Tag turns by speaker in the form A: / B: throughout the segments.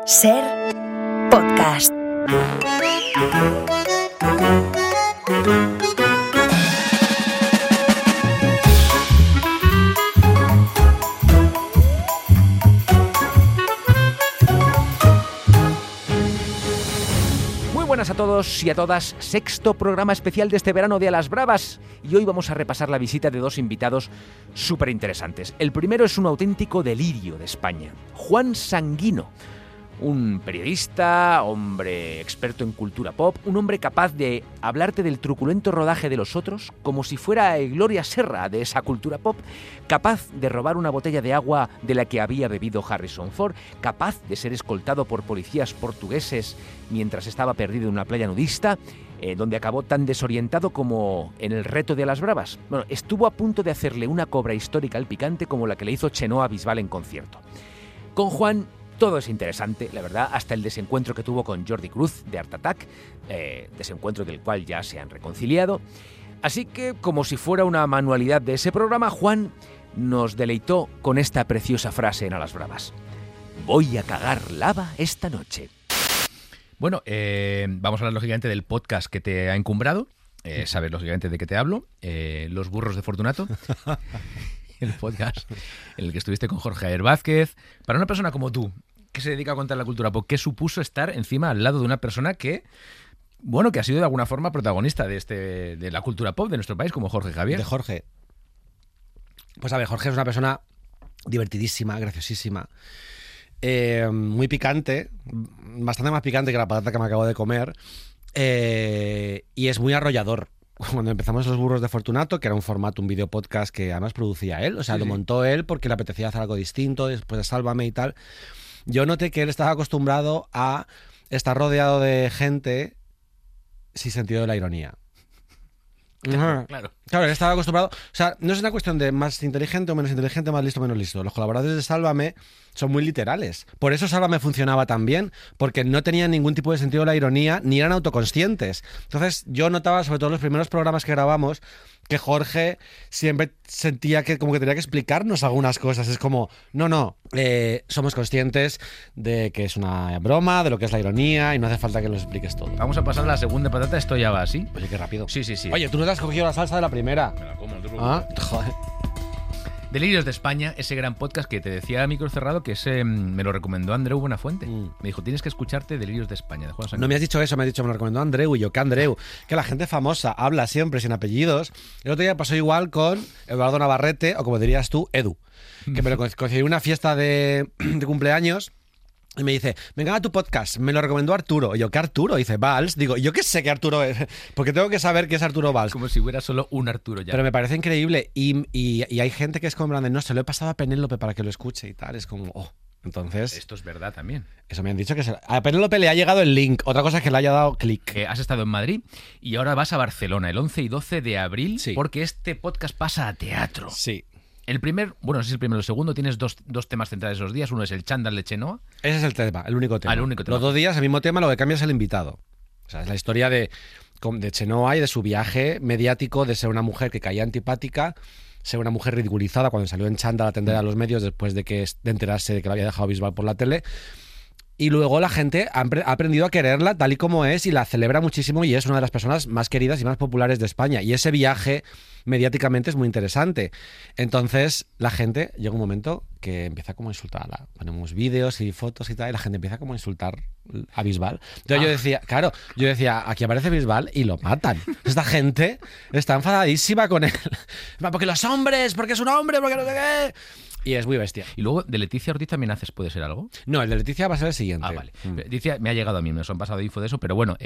A: Ser podcast.
B: Muy buenas a todos y a todas, sexto programa especial de este verano de A las Bravas, y hoy vamos a repasar la visita de dos invitados súper interesantes. El primero es un auténtico delirio de España, Juan Sanguino, un periodista, hombre experto en cultura pop, un hombre capaz de hablarte del truculento rodaje de Los Otros como si fuera Gloria Serra de esa cultura pop, capaz de robar una botella de agua de la que había bebido Harrison Ford, capaz de ser escoltado por policías portugueses mientras estaba perdido en una playa nudista, donde acabó tan desorientado como en el reto de A las Bravas. Bueno, estuvo a punto de hacerle una cobra histórica al picante como la que le hizo Chenoa Bisbal en concierto. Con Juan todo es interesante, la verdad, hasta el desencuentro que tuvo con Jordi Cruz de Art Attack, desencuentro del cual ya se han reconciliado. Así que, como si fuera una manualidad de ese programa, Juan nos deleitó con esta preciosa frase en A las Bravas: voy a cagar lava esta noche. Bueno, vamos a hablar lógicamente del podcast que te ha encumbrado, sabes lógicamente de qué te hablo, Los Burros de Fortunato. El podcast en el que estuviste con Jorge Javier Vázquez. Para una persona como tú, que se dedica a contar la cultura pop, ¿qué supuso estar encima al lado de una persona que, bueno, que ha sido de alguna forma protagonista de la cultura pop de nuestro país, como Jorge Javier?
C: De Jorge. Pues a ver, Jorge es una persona divertidísima, graciosísima, muy picante, bastante más picante que la patata que me acabo de comer, y es muy arrollador. Cuando empezamos Los Burros de Fortunato, que era un formato, un video podcast que además producía él, o sea, lo montó él porque le apetecía hacer algo distinto después de Sálvame y tal. Yo noté que él estaba acostumbrado a estar rodeado de gente sin sentido de la ironía.
B: Claro.
C: Claro, él estaba acostumbrado. O sea, no es una cuestión de más inteligente o menos inteligente, más listo o menos listo. Los colaboradores de Sálvame son muy literales. Por eso Sálvame funcionaba tan bien, porque no tenían ningún tipo de sentido de la ironía ni eran autoconscientes. Entonces, yo notaba, sobre todo en los primeros programas que grabamos, que Jorge siempre sentía que como que tenía que explicarnos algunas cosas. Es como, no, somos conscientes de que es una broma, de lo que es la ironía, y no hace falta que nos expliques todo.
B: Vamos a pasar a la segunda patata, esto ya va así.
C: Oye, qué rápido.
B: Sí.
C: Oye, tú no te has cogido la salsa de la primera.
B: Me la como, no te
C: Ah, joder.
B: Delirios de España, ese gran podcast que te decía a micro cerrado, que ese me lo recomendó Andreu Buenafuente. Me dijo, tienes que escucharte Delirios de España, de Juan Sanguino.
C: No me has dicho eso, me has dicho, me lo recomendó Andreu, y yo, ¿qué Andreu? Que la gente famosa habla siempre sin apellidos. El otro día pasó igual con Eduardo Navarrete, o como dirías tú, Edu, que me lo coincidí en una fiesta de cumpleaños. Y me dice, venga a tu podcast, me lo recomendó Arturo. Y yo, ¿qué Arturo? Y dice, Valls. Digo, yo qué sé qué Arturo es, porque tengo que saber qué es Arturo Valls.
B: Como si hubiera solo un Arturo ya.
C: Pero me parece increíble. Y hay gente que es como grande, no, se lo he pasado a Penélope para que lo escuche y tal. Es como, entonces...
B: Esto es verdad también.
C: Eso me han dicho que a Penélope le ha llegado el link. Otra cosa es que le haya dado clic.
B: Que has estado en Madrid y ahora vas a Barcelona el 11 y 12 de abril,
C: sí,
B: porque este podcast pasa a teatro.
C: Sí.
B: El primer, bueno, no sé si el primero o el segundo, tienes dos temas centrales esos días. Uno es el chándal de Chenoa.
C: Ese es el tema, el único tema.
B: El único tema.
C: Los 2 días, el mismo tema, lo que cambia es el invitado. O sea, es la historia de Chenoa y de su viaje mediático de ser una mujer que caía antipática, ser una mujer ridiculizada cuando salió en chándal a atender a los medios después de enterarse de que lo había dejado Bisbal por la tele. Y luego la gente ha aprendido a quererla tal y como es y la celebra muchísimo y es una de las personas más queridas y más populares de España. Y ese viaje mediáticamente es muy interesante. Entonces la gente llega un momento que empieza como a insultarla. Ponemos vídeos y fotos y tal y la gente empieza como a insultar a Bisbal. Entonces yo decía, aquí aparece Bisbal y lo matan. Esta gente está enfadadísima con él. Porque los hombres, porque es un hombre, porque no sé qué... Y es muy bestia.
B: Y luego, ¿de Leticia Ortiz también haces? ¿Puede ser algo?
C: No, el de Leticia va a ser el siguiente.
B: Ah, vale. Leticia me ha llegado a mí, me han pasado info de eso, pero bueno,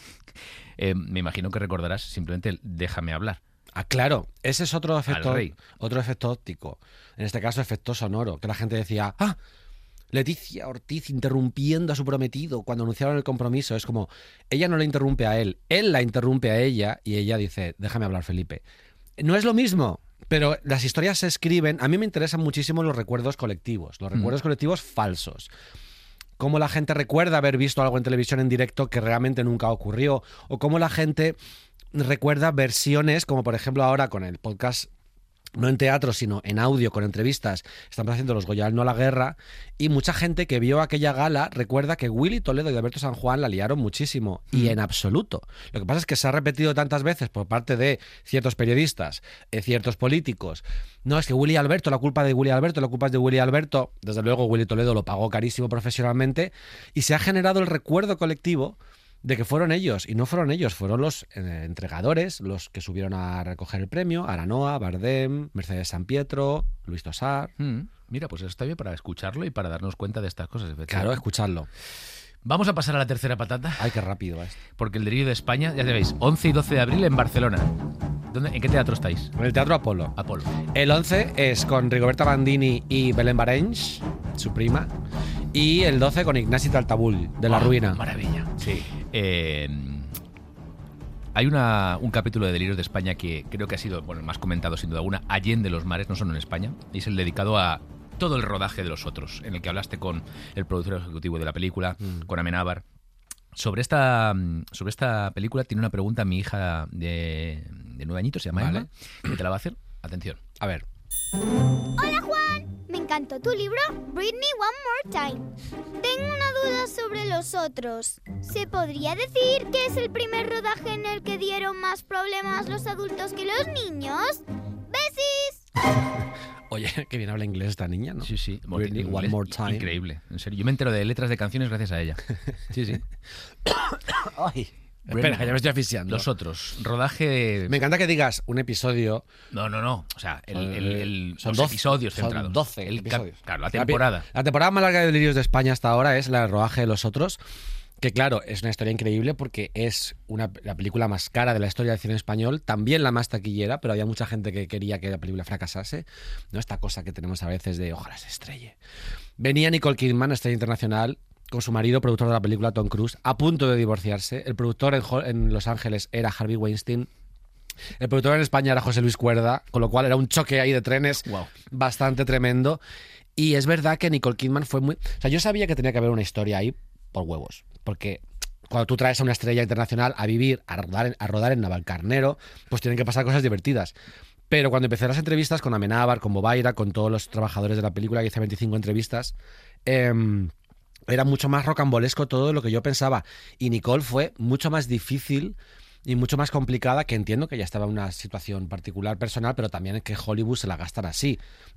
B: me imagino que recordarás simplemente el Déjame hablar.
C: Ah, claro. Ese es otro efecto óptico. En este caso, efecto sonoro. Que la gente decía, Leticia Ortiz interrumpiendo a su prometido cuando anunciaron el compromiso. Es como, ella no le interrumpe a él la interrumpe a ella y ella dice, déjame hablar, Felipe. No es lo mismo. Pero las historias se escriben... A mí me interesan muchísimo los recuerdos colectivos. Los recuerdos colectivos falsos. Cómo la gente recuerda haber visto algo en televisión en directo que realmente nunca ocurrió. O cómo la gente recuerda versiones, como por ejemplo ahora con el podcast no en teatro, sino en audio, con entrevistas. Estamos haciendo los Goya no a la guerra. Y mucha gente que vio aquella gala recuerda que Willy Toledo y Alberto San Juan la liaron muchísimo. Y en absoluto. Lo que pasa es que se ha repetido tantas veces por parte de ciertos periodistas, ciertos políticos. No, es que Willy Alberto, la culpa de Willy Alberto, la culpa es de Willy Alberto. Desde luego Willy Toledo lo pagó carísimo profesionalmente. Y se ha generado el recuerdo colectivo de que fueron ellos, y no fueron ellos, fueron los entregadores, los que subieron a recoger el premio, Aranoa, Bardem, Mercedes Sampietro, Luis Tosar.
B: Mira, pues eso está bien para escucharlo y para darnos cuenta de estas cosas.
C: Claro, escuchadlo.
B: Vamos a pasar a la tercera patata.
C: Ay, qué rápido va esto.
B: Porque el Delirio de España, ya sabéis, 11 y 12 de abril en Barcelona. ¿En qué teatro estáis?
C: En el Teatro Apolo.
B: Apolo.
C: El 11 es con Rigoberta Bandini y Belén Barenys, su prima. Y el 12 con Ignasi Taltabull, de La Ruina.
B: Maravilla. Sí. Hay un capítulo de Delirios de España que creo que ha sido el más comentado sin duda alguna, Allende los mares, no solo en España, y es el dedicado a todo el rodaje de Los Otros, en el que hablaste con el productor ejecutivo de la película, con Amenábar. Sobre esta película tiene una pregunta mi hija de 9 añitos, se llama Emma, que te la va a hacer. Atención.
C: A ver.
D: Hola Juan, me encantó tu libro Britney One More Time. Tengo una duda sobre Los Otros. ¿Se podría decir que es el primer rodaje en el que dieron más problemas los adultos que los niños? ¡Besis!
C: Oye, que bien habla inglés esta niña, ¿no?
B: Sí, sí.
C: Britney One More Time.
B: Increíble, en serio. Yo me entero de letras de canciones gracias a ella. Sí, sí.
C: Ay. Espera, que ya me estoy asfixiando.
B: Los Otros, rodaje...
C: Me encanta que digas un episodio...
B: No. O sea,
C: son
B: los
C: 12,
B: episodios centrados.
C: Son 12 episodios.
B: Claro, la temporada.
C: La temporada más larga de Delirios de España hasta ahora es la del rodaje de Los Otros, que claro, es una historia increíble porque es la película más cara de la historia del cine español, también la más taquillera, pero había mucha gente que quería que la película fracasase. No esta cosa que tenemos a veces de ojalá se estrelle. Venía Nicole Kidman, estrella internacional, con su marido, productor de la película, Tom Cruise, a punto de divorciarse. El productor en Los Ángeles era Harvey Weinstein. El productor en España era José Luis Cuerda, con lo cual era un choque ahí de trenes bastante tremendo. Y es verdad que Nicole Kidman fue muy... O sea, yo sabía que tenía que haber una historia ahí por huevos, porque cuando tú traes a una estrella internacional a vivir, a rodar en Navalcarnero, pues tienen que pasar cosas divertidas. Pero cuando empecé las entrevistas con Amenábar, con Bobaira, con todos los trabajadores de la película, que hice 25 entrevistas, era mucho más rocambolesco todo lo que yo pensaba. Y Nicole fue mucho más difícil y mucho más complicada, que entiendo que ya estaba en una situación particular personal, pero también que Hollywood se la gastan así.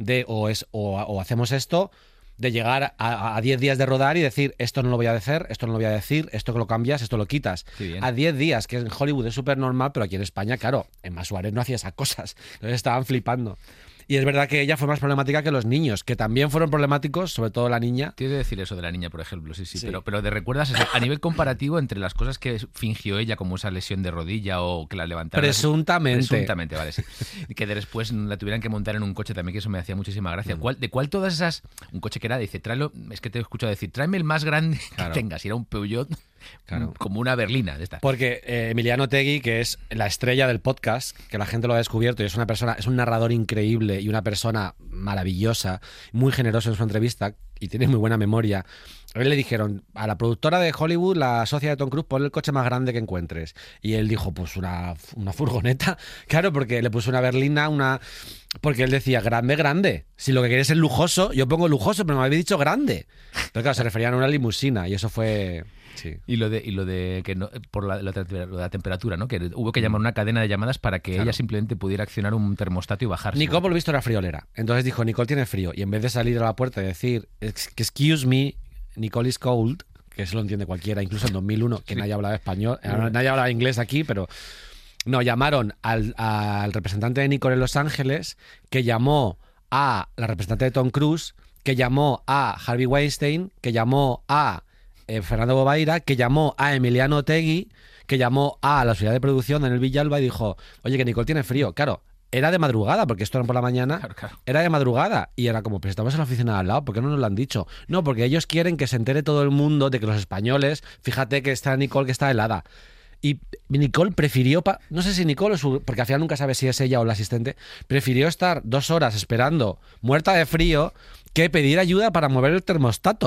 C: O hacemos esto, de llegar a 10 días de rodar y decir esto no lo voy a hacer, esto no lo voy a decir, esto que lo cambias, esto lo quitas. A 10 días, que en Hollywood es súper normal, pero aquí en España, claro, en Mas Suárez no hacía esas cosas. Entonces estaban flipando. Y es verdad que ella fue más problemática que los niños, que también fueron problemáticos, sobre todo la niña.
B: Tienes que decir eso de la niña, por ejemplo, sí. Pero ¿te recuerdas eso? A nivel comparativo entre las cosas que fingió ella, como esa lesión de rodilla o que la levantaron? Presuntamente, vale, sí. Que después la tuvieran que montar en un coche también, que eso me hacía muchísima gracia. ¿De cuál todas esas? Un coche que era, dice, tráelo, es que te he escuchado decir, tráeme el más grande que tengas. Y era un Peugeot. Claro. Como una berlina de esta.
C: Porque Emiliano Tegui, que es la estrella del podcast, que la gente lo ha descubierto y es un narrador increíble y una persona maravillosa, muy generoso en su entrevista y tiene muy buena memoria. A él le dijeron, a la productora de Hollywood, la socia de Tom Cruise, pon el coche más grande que encuentres. Y él dijo, pues una furgoneta. Claro, porque le puso una berlina, porque él decía, grande. Si lo que quieres es lujoso, yo pongo lujoso, pero me habéis dicho grande. Pero claro, se referían a una limusina y eso fue... Sí.
B: Y lo de que no, por la temperatura, ¿no? Que hubo que llamar una cadena de llamadas para que ella simplemente pudiera accionar un termostato y bajarse.
C: Nicole, por lo visto, era friolera. Entonces dijo, Nicole tiene frío. Y en vez de salir a la puerta y decir, excuse me, Nicole is cold, que eso lo entiende cualquiera, incluso en 2001, que nadie hablaba español, nadie hablaba inglés aquí, pero... No, llamaron al representante de Nicole en Los Ángeles, que llamó a la representante de Tom Cruise, que llamó a Harvey Weinstein, que llamó a Fernando Bobaira, que llamó a Emiliano Tegui, que llamó a la sociedad de producción en el Villalba y dijo, oye, que Nicole tiene frío. Claro, era de madrugada, porque esto era por la mañana, claro. Era de madrugada, y era como, pues estamos en la oficina de al lado, ¿por qué no nos lo han dicho? No, porque ellos quieren que se entere todo el mundo de que los españoles, fíjate que está Nicole que está helada. Y Nicole prefirió, no sé si Nicole, porque al final nunca sabe si es ella o la asistente, prefirió estar 2 horas esperando, muerta de frío, que pedir ayuda para mover el termostato.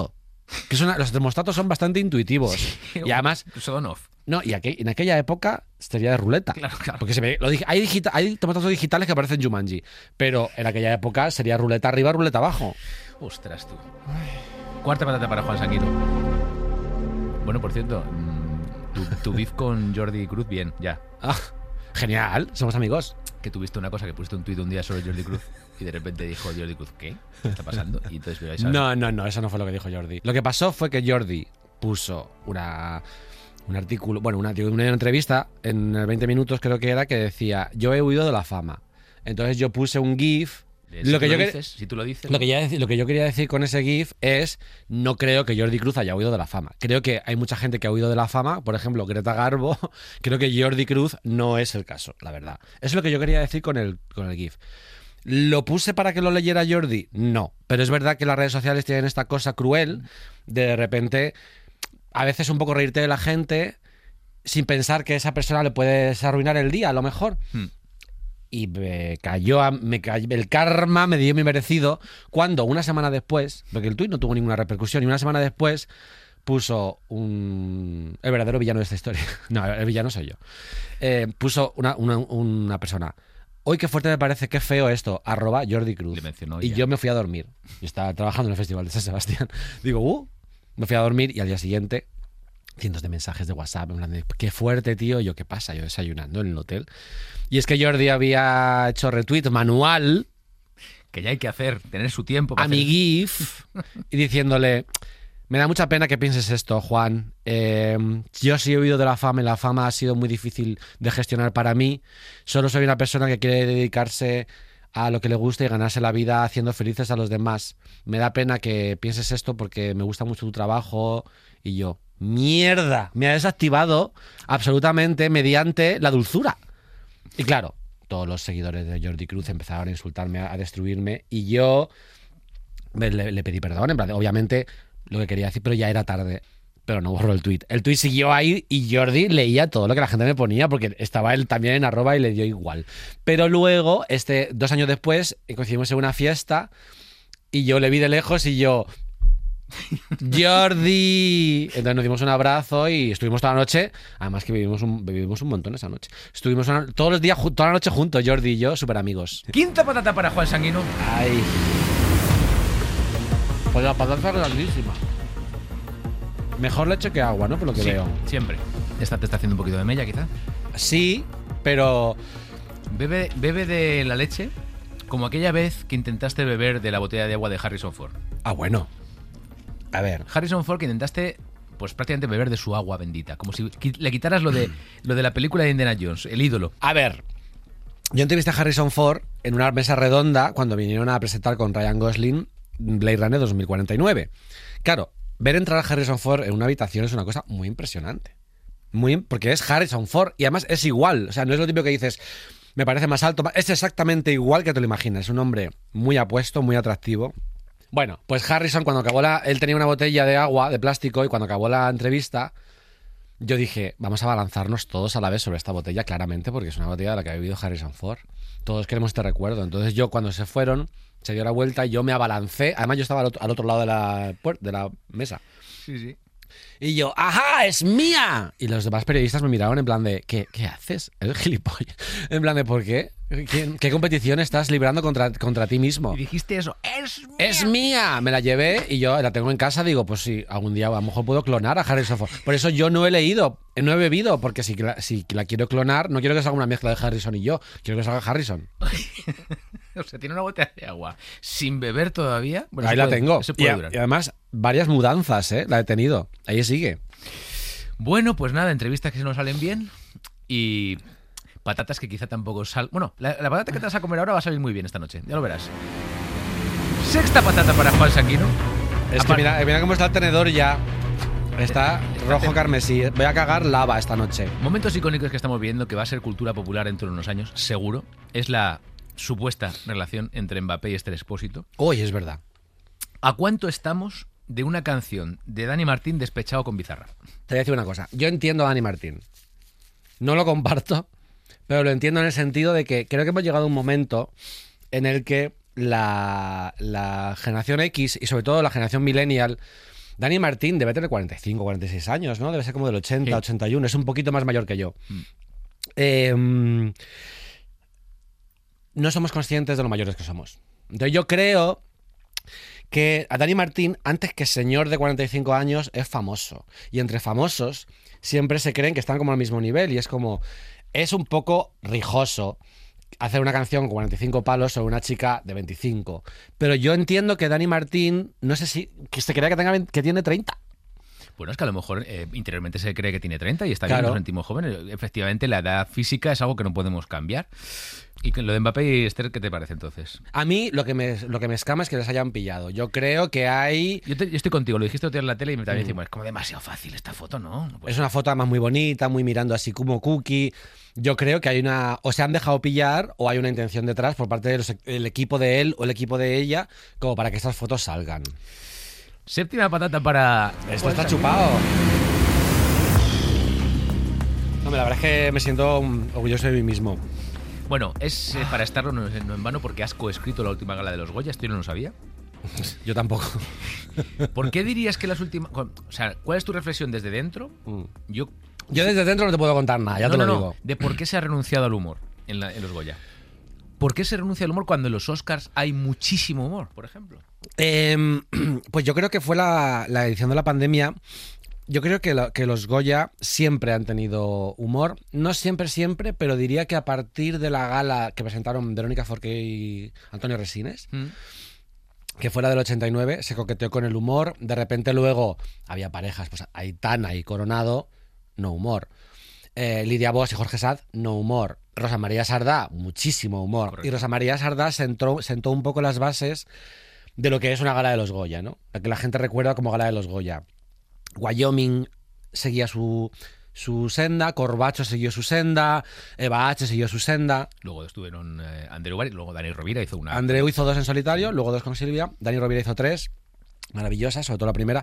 C: Los termostatos son bastante intuitivos. Y además...
B: Son off.
C: No, y en aquella época sería de ruleta.
B: Claro.
C: Porque hay termostatos digitales que parecen Jumanji. Pero en aquella época sería ruleta arriba, ruleta abajo.
B: Ostras, tú. Cuarta patata para Juan Sanguino. Bueno, por cierto, tu beef con Jordi Cruz, bien, ya.
C: Ah, genial, somos amigos.
B: Que tuviste una cosa, que pusiste un tuit un día sobre Jordi Cruz y de repente dijo Jordi Cruz, ¿qué está pasando? Y entonces me vais a...
C: No, eso no fue lo que dijo Jordi. Lo que pasó fue que Jordi puso un artículo, bueno, una entrevista en 20 minutos creo que era, que decía, yo he huido de la fama. Entonces yo puse un GIF.
B: Si tú lo dices,
C: lo que yo quería decir con ese GIF es, no creo que Jordi Cruz haya huido de la fama. Creo que hay mucha gente que ha huido de la fama, por ejemplo, Greta Garbo. Creo que Jordi Cruz no es el caso, la verdad. Eso es lo que yo quería decir con el GIF. ¿Lo puse para que lo leyera Jordi? No. Pero es verdad que las redes sociales tienen esta cosa cruel de repente, a veces un poco reírte de la gente sin pensar que esa persona le puedes arruinar el día, a lo mejor. Y el karma me dio mi merecido cuando una semana después, porque el tuit no tuvo ninguna repercusión, y una semana después puso el verdadero villano de esta historia. No, el villano soy yo. Puso una persona. Hoy qué fuerte me parece, qué feo esto, @Jordi Cruz.
B: Le mencionó
C: y
B: ya.
C: yo me fui a dormir. Yo estaba trabajando en el Festival de San Sebastián. Digo, me fui a dormir y al día siguiente cientos de mensajes de WhatsApp, en plan de, qué fuerte, tío. Yo, ¿qué pasa? Yo desayunando en el hotel. Y es que Jordi había hecho retweet manual
B: que ya hay que hacer, tener su tiempo para
C: a mi GIF y diciéndole, me da mucha pena que pienses esto, Juan. Yo sí he huido de la fama y la fama ha sido muy difícil de gestionar para mí. Solo soy una persona que quiere dedicarse a lo que le gusta y ganarse la vida haciendo felices a los demás. Me da pena que pienses esto porque me gusta mucho tu trabajo. Y yo, mierda, me ha desactivado absolutamente mediante la dulzura. Y claro, todos los seguidores de Jordi Cruz empezaron a insultarme, a destruirme, y yo le pedí perdón, en plan, obviamente lo que quería decir, pero ya era tarde. Pero no borró el tuit. El tuit siguió ahí y Jordi leía todo lo que la gente me ponía porque estaba él también en @ y le dio igual. Pero luego, 2 años después, coincidimos en una fiesta y yo le vi de lejos y yo... ¡Jordi! Entonces nos dimos un abrazo y estuvimos toda la noche. Además que vivimos un montón esa noche. Estuvimos todos los días, toda la noche juntos, Jordi y yo, súper amigos.
B: Quinta patata para Juan Sanguino.
C: Ay. Pues la patata es grandísima. Mejor leche que agua, ¿no? Por lo que veo.
B: Siempre. Esta te está haciendo un poquito de mella, quizá.
C: Sí, pero...
B: Bebe de la leche como aquella vez que intentaste beber de la botella de agua de Harrison Ford.
C: Ah, bueno. A ver.
B: Harrison Ford, que intentaste pues prácticamente beber de su agua bendita. Como si le quitaras lo de la película de Indiana Jones, el ídolo.
C: A ver. Yo entrevisté a Harrison Ford en una mesa redonda cuando vinieron a presentar con Ryan Gosling Blade Runner 2049. Claro, ver entrar a Harrison Ford en una habitación es una cosa muy impresionante. Porque es Harrison Ford y además es igual. O sea, no es lo típico que dices, me parece más alto. Es exactamente igual que te lo imaginas. Es un hombre muy apuesto, muy atractivo. Bueno, pues Harrison, cuando acabó él tenía una botella de agua, de plástico, y cuando acabó la entrevista, yo dije, vamos a balanzarnos todos a la vez sobre esta botella, claramente, porque es una botella de la que ha vivido Harrison Ford. Todos queremos este recuerdo. Entonces yo, cuando se fueron, se dio la vuelta y yo me abalancé. Además, yo estaba al otro lado de la mesa.
B: Sí, sí.
C: Y yo, ¡ajá, es mía! Y los demás periodistas me miraron en plan de, ¿qué haces? Eres gilipollas. En plan de, ¿por qué? ¿Qué competición estás librando contra ti mismo?
B: Y dijiste eso, ¡es mía!
C: ¡Es mía! Me la llevé y yo la tengo en casa. Digo, pues sí, algún día a lo mejor puedo clonar a Harrison Ford. Por eso yo no he bebido, porque si la quiero clonar, no quiero que salga una mezcla de Harrison y yo. Quiero que salga Harrison.
B: O sea, tiene una botella de agua sin beber todavía. Bueno,
C: ahí la tengo.
B: Eso puede durar.
C: Y además, varias mudanzas, la he tenido. Ahí sigue.
B: Bueno, pues nada, entrevistas que se nos salen bien y patatas que quizá tampoco Bueno, la patata que te vas a comer ahora va a salir muy bien esta noche, ya lo verás. Sexta patata para Juan Sanguino.
C: Es que mira cómo está el tenedor ya. Está rojo carmesí. Voy a cagar lava esta noche.
B: Momentos icónicos que estamos viendo, que va a ser cultura popular dentro de unos años, seguro, es la supuesta relación entre Mbappé y Esther Expósito.
C: Hoy es verdad.
B: ¿A cuánto estamos de una canción de Dani Martín despechado con Bizarra?
C: Te voy a decir una cosa. Yo entiendo a Dani Martín. No lo comparto, pero lo entiendo en el sentido de que creo que hemos llegado a un momento en el que la generación X y sobre todo la generación millennial Dani Martín debe tener 45, 46 años, ¿no? Debe ser como del 80, 81. Es un poquito más mayor que yo. No somos conscientes de lo mayores que somos. Entonces yo creo que a Dani Martín, antes que señor de 45 años, es famoso. Y entre famosos siempre se creen que están como al mismo nivel. Y es como... Es un poco rijoso hacer una canción con 45 palos sobre una chica de 25. Pero yo entiendo que Dani Martín, no sé si... que se crea que tiene 30.
B: Bueno, es que a lo mejor interiormente se cree que tiene 30 y está bien, nos sentimos jóvenes. Efectivamente, la edad física es algo que no podemos cambiar. ¿Y lo de Mbappé y Esther, qué te parece entonces?
C: A mí lo que me escama es que les hayan pillado. Yo creo que hay...
B: Yo estoy contigo, lo dijiste otro día en la tele y también decimos, es como demasiado fácil esta foto, ¿no?
C: Es una foto además muy bonita, muy mirando así como cookie. Yo creo que hay una... o se han dejado pillar o hay una intención detrás por parte del equipo de él o el equipo de ella como para que esas fotos salgan.
B: Séptima patata para...
C: Esto está chupado. No, la verdad es que me siento orgulloso de mí mismo.
B: Bueno, es para estarlo no en vano porque has coescrito la última gala de los Goya, esto yo no lo sabía.
C: Yo tampoco.
B: ¿Por qué dirías que las últimas... o sea, ¿cuál es tu reflexión desde dentro?
C: Yo desde dentro no te puedo contar nada, ya te lo digo.
B: De por qué se ha renunciado al humor en los Goya. ¿Por qué se renuncia al humor cuando en los Oscars hay muchísimo humor, por ejemplo?
C: Pues yo creo que fue la edición de la pandemia. Yo creo que los Goya siempre han tenido humor. No siempre, pero diría que a partir de la gala que presentaron Verónica Forqué y Antonio Resines, que fue la del 89, se coqueteó con el humor. De repente luego había parejas, pues Aitana y Coronado, no humor. Lidia Bosch y Jorge Sad, no humor. Rosa María Sardá, muchísimo humor. Correcto. Y Rosa María Sardá sentó un poco las bases de lo que es una gala de los Goya, ¿no? La que la gente recuerda como gala de los Goya. Wyoming seguía su senda, Corbacho siguió su senda, Eva H siguió su senda.
B: Luego estuvieron Andreu Bar, luego Dani Rovira hizo una...
C: Andreu hizo 2 en solitario, luego 2 con Silvia. Dani Rovira hizo 3, maravillosas, sobre todo la primera.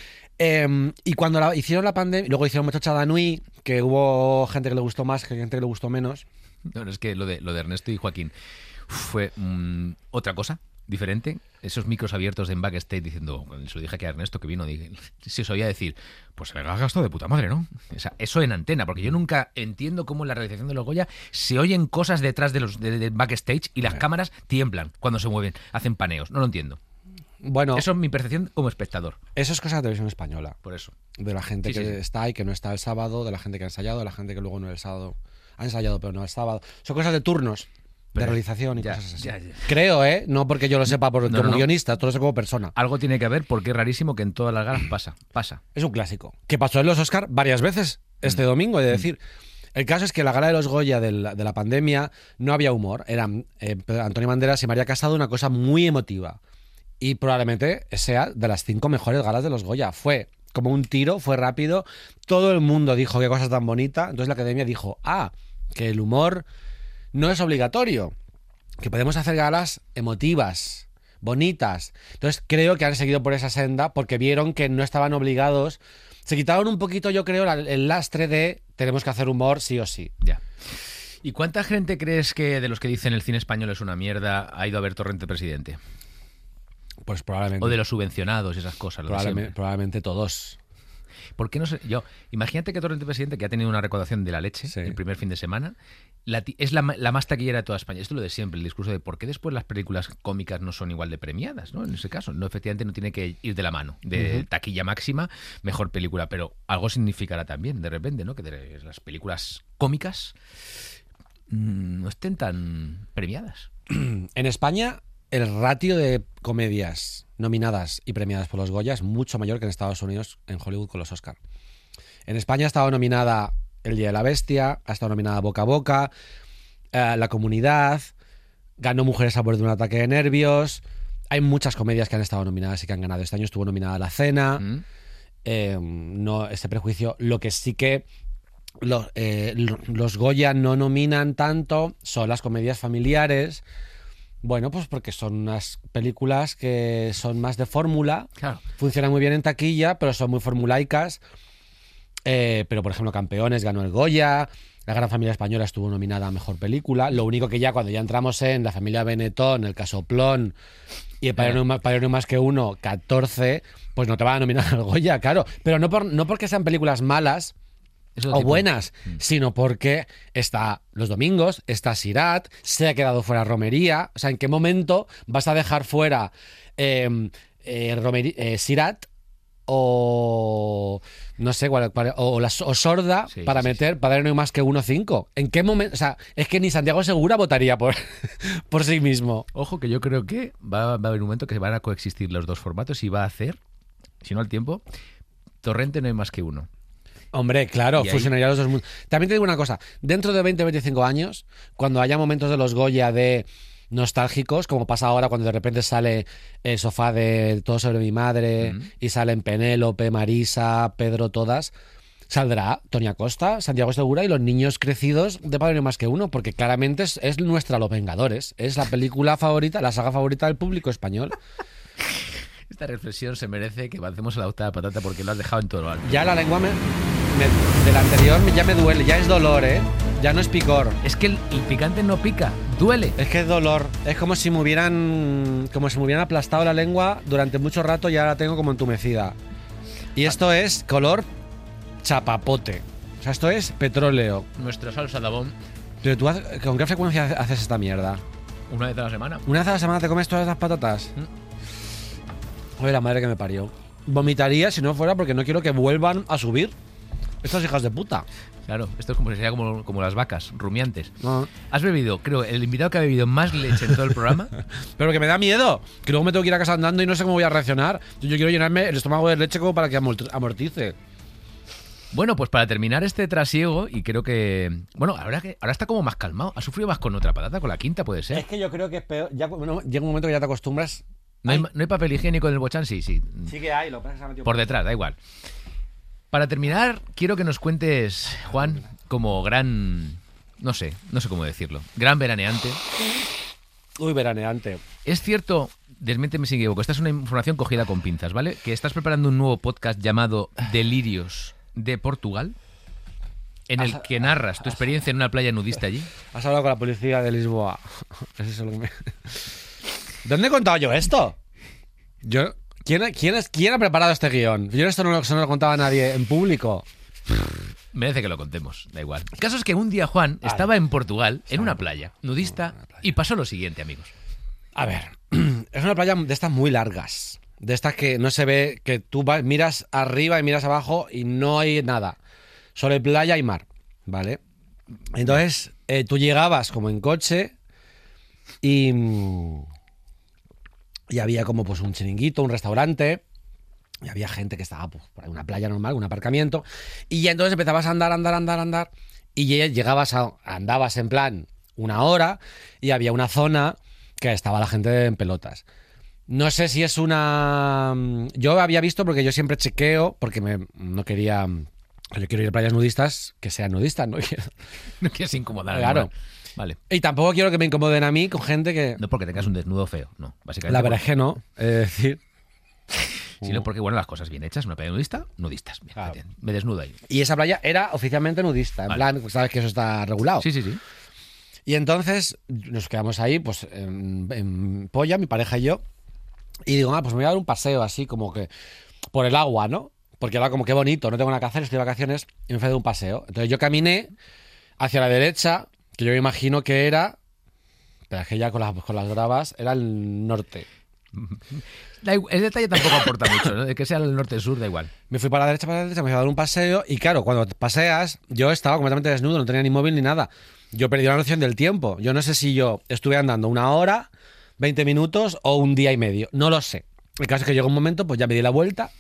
C: Y cuando hicieron la pandemia, luego hicieron Muchacha Danui, que hubo gente que le gustó más, que gente que le gustó menos.
B: No, es que lo de Ernesto y Joaquín fue otra cosa diferente. Esos micros abiertos en backstage diciendo, se lo dije aquí a Ernesto que vino, se os oía decir, pues se me ha gastado de puta madre, ¿no? O sea, eso en antena, porque yo nunca entiendo cómo en la realización de los Goya se oyen cosas detrás de backstage y las cámaras tiemblan cuando se mueven, hacen paneos. No lo entiendo.
C: Bueno,
B: eso es mi percepción como espectador.
C: Eso es cosa de televisión española.
B: Por eso.
C: De la gente que está y que no está el sábado, de la gente que ha ensayado, de la gente que luego no el sábado. Ha ensayado pero no el sábado. Son cosas de turnos, de realización y cosas así. Ya. Creo, ¿eh? No porque yo lo sepa como guionista, todo eso como persona.
B: Algo tiene que haber porque es rarísimo que en todas las galas pasa.
C: Es un clásico. Que pasó en los Oscar varias veces este domingo, es decir... El caso es que la gala de los Goya de la pandemia no había humor. Eran Antonio Banderas y María Casado, una cosa muy emotiva. Y probablemente sea de las 5 mejores galas de los Goya. Fue como un tiro, fue rápido. Todo el mundo dijo qué cosa tan bonita. Entonces la Academia dijo, que el humor no es obligatorio. Que podemos hacer galas emotivas, bonitas. Entonces creo que han seguido por esa senda porque vieron que no estaban obligados. Se quitaron un poquito, yo creo, el lastre de tenemos que hacer humor sí o sí.
B: Ya. ¿Y cuánta gente crees que de los que dicen el cine español es una mierda ha ido a ver Torrente Presidente?
C: Pues probablemente.
B: O de los subvencionados y esas cosas.
C: Probablemente todos.
B: ¿Por qué no sé? Imagínate que Torrente Presidente, que ha tenido una recaudación de la leche el primer fin de semana, es la más taquillera de toda España. Esto es lo de siempre, el discurso de por qué después las películas cómicas no son igual de premiadas, ¿no? En ese caso, no, efectivamente no tiene que ir de la mano. De taquilla máxima, mejor película, pero algo significará también, de repente, ¿no? Que las películas cómicas no estén tan premiadas.
C: En España, el ratio de comedias nominadas y premiadas por los Goya es mucho mayor que en Estados Unidos, en Hollywood, con los Oscar. En España ha estado nominada El Día de la Bestia, ha estado nominada Boca a Boca, La Comunidad, ganó Mujeres a borde de un ataque de nervios. Hay muchas comedias que han estado nominadas y que han ganado. Este año estuvo nominada La Cena. No, este prejuicio. Lo que sí que los Goya no nominan tanto son las comedias familiares. Bueno, pues porque son unas películas que son más de fórmula, claro. Funcionan muy bien en taquilla, pero son muy formulaicas. Pero, por ejemplo, Campeones ganó el Goya, La Gran Familia Española estuvo nominada a Mejor Película. Lo único que ya cuando ya entramos en La Familia Benetton, El Casoplón y El Padrino Más que Uno, 14, pues no te van a nominar al Goya, claro. Pero no porque sean películas malas o buenas, sino porque está Los Domingos, está Sirat, se ha quedado fuera Romería. O sea, ¿en qué momento vas a dejar fuera Sirat o no sé o Sorda para meter Padrino Más que Uno 5? ¿En qué momento? O sea, es que ni Santiago Segura votaría por sí mismo.
B: Ojo, que yo creo que va a haber un momento que van a coexistir los dos formatos y va a hacer, si no al tiempo, Torrente No Hay Más que Uno.
C: Hombre, claro,
B: Y ahí-
C: fusionaría los dos mundos. También te digo una cosa, dentro de 20-25 años, cuando haya momentos de los Goya de nostálgicos, como pasa ahora cuando de repente sale el sofá de Todo sobre mi madre y salen Penélope, Marisa, Pedro, todas, saldrá Toni Acosta, Santiago Segura y los niños crecidos de Padrino Más que Uno, porque claramente es nuestra Los Vengadores, es la película favorita, la saga favorita del público español.
B: Esta reflexión se merece que avancemos a la octava patata porque lo has dejado en todo lo alto.
C: Ya la lengua del anterior ya me duele, ya es dolor, ya no es picor.
B: Es que el picante no pica, duele.
C: Es que es dolor. Es como si me hubieran aplastado la lengua durante mucho rato y ahora la tengo como entumecida. Y esto es color chapapote. O sea, esto es petróleo.
B: Nuestra salsa de abón,
C: Pero tú, ¿con qué frecuencia haces esta mierda?
B: una vez a la semana.
C: ¿Una vez a la semana te comes todas las patatas? Oye, la madre que me parió. Vomitaría si no fuera porque no quiero que vuelvan a subir estas hijas de puta.
B: Claro, esto es sería como las vacas, rumiantes.
C: No.
B: Has bebido, creo, el invitado que ha bebido más leche en todo el programa.
C: Pero que me da miedo. Que luego me tengo que ir a casa andando y no sé cómo voy a reaccionar. Yo quiero llenarme el estómago de leche como para que amortice.
B: Bueno, pues para terminar este trasiego, y creo que... Bueno, ahora está como más calmado. Ha sufrido más con otra patata, con la quinta puede ser.
C: Es que yo creo que es peor. Ya, bueno, llega un momento que ya te acostumbras.
B: ¿No hay papel higiénico en el bochán? Sí.
C: Sí que hay, lo que pasa es que se ha metido
B: Por detrás, da igual. Para terminar, quiero que nos cuentes, Juan, como gran... No sé cómo decirlo. Gran veraneante.
C: Uy, veraneante.
B: Es cierto, desmiénteme si me equivoco, esta es una información cogida con pinzas, ¿vale? Que estás preparando un nuevo podcast llamado Delirios de Portugal, en el que narras tu experiencia en una playa nudista allí.
C: Has hablado con la policía de Lisboa. Eso es lo que ¿Dónde he contado yo esto? ¿Quién ha preparado este guión? Yo esto no lo contaba a nadie en público.
B: Merece que lo contemos, da igual. El caso es que un día Juan estaba en Portugal, en una playa nudista, y pasó lo siguiente, amigos.
C: A ver, es una playa de estas muy largas. De estas que no se ve, que tú miras arriba y miras abajo y no hay nada. Solo hay playa y mar, ¿vale? Entonces, tú llegabas como en coche y había como pues un chiringuito, un restaurante, y había gente que estaba pues, por ahí, una playa normal, un aparcamiento, y ya entonces empezabas a andar, y ya andabas en plan una hora, y había una zona que estaba la gente en pelotas. No sé si es una... Yo había visto, porque yo siempre chequeo, porque no quería... Yo quiero ir a playas nudistas que sean nudistas, ¿no?
B: No quieres incomodar.
C: Claro.
B: Vale.
C: Y tampoco quiero que me incomoden a mí con gente que...
B: No porque tengas un desnudo feo, no. Básicamente.
C: La verdad es que no. Es decir...
B: Sino porque, bueno, las cosas bien hechas, una playa nudista, nudistas. Bien,
C: Claro.
B: me desnudo ahí.
C: Y esa playa era oficialmente nudista. En
B: Vale.
C: plan, sabes que eso está regulado.
B: Sí.
C: Y entonces nos quedamos ahí, pues, en polla, mi pareja y yo. Y digo, pues me voy a dar un paseo así, como que por el agua, ¿no? Porque era como que bonito, no tengo nada que hacer, estoy de vacaciones y me fui a dar un paseo. Entonces yo caminé hacia la derecha, que yo me imagino que era... Pero es que ya con las bravas era el norte.
B: El detalle tampoco aporta mucho, ¿no? De que sea el norte-sur, da igual.
C: Me fui para la derecha, me fui a dar un paseo y claro, cuando paseas, yo estaba completamente desnudo, no tenía ni móvil ni nada. Yo perdí la noción del tiempo. Yo no sé si yo estuve andando 1 hora, 20 minutos o 1 día y medio. No lo sé. El caso es que llegó un momento, pues ya me di la vuelta.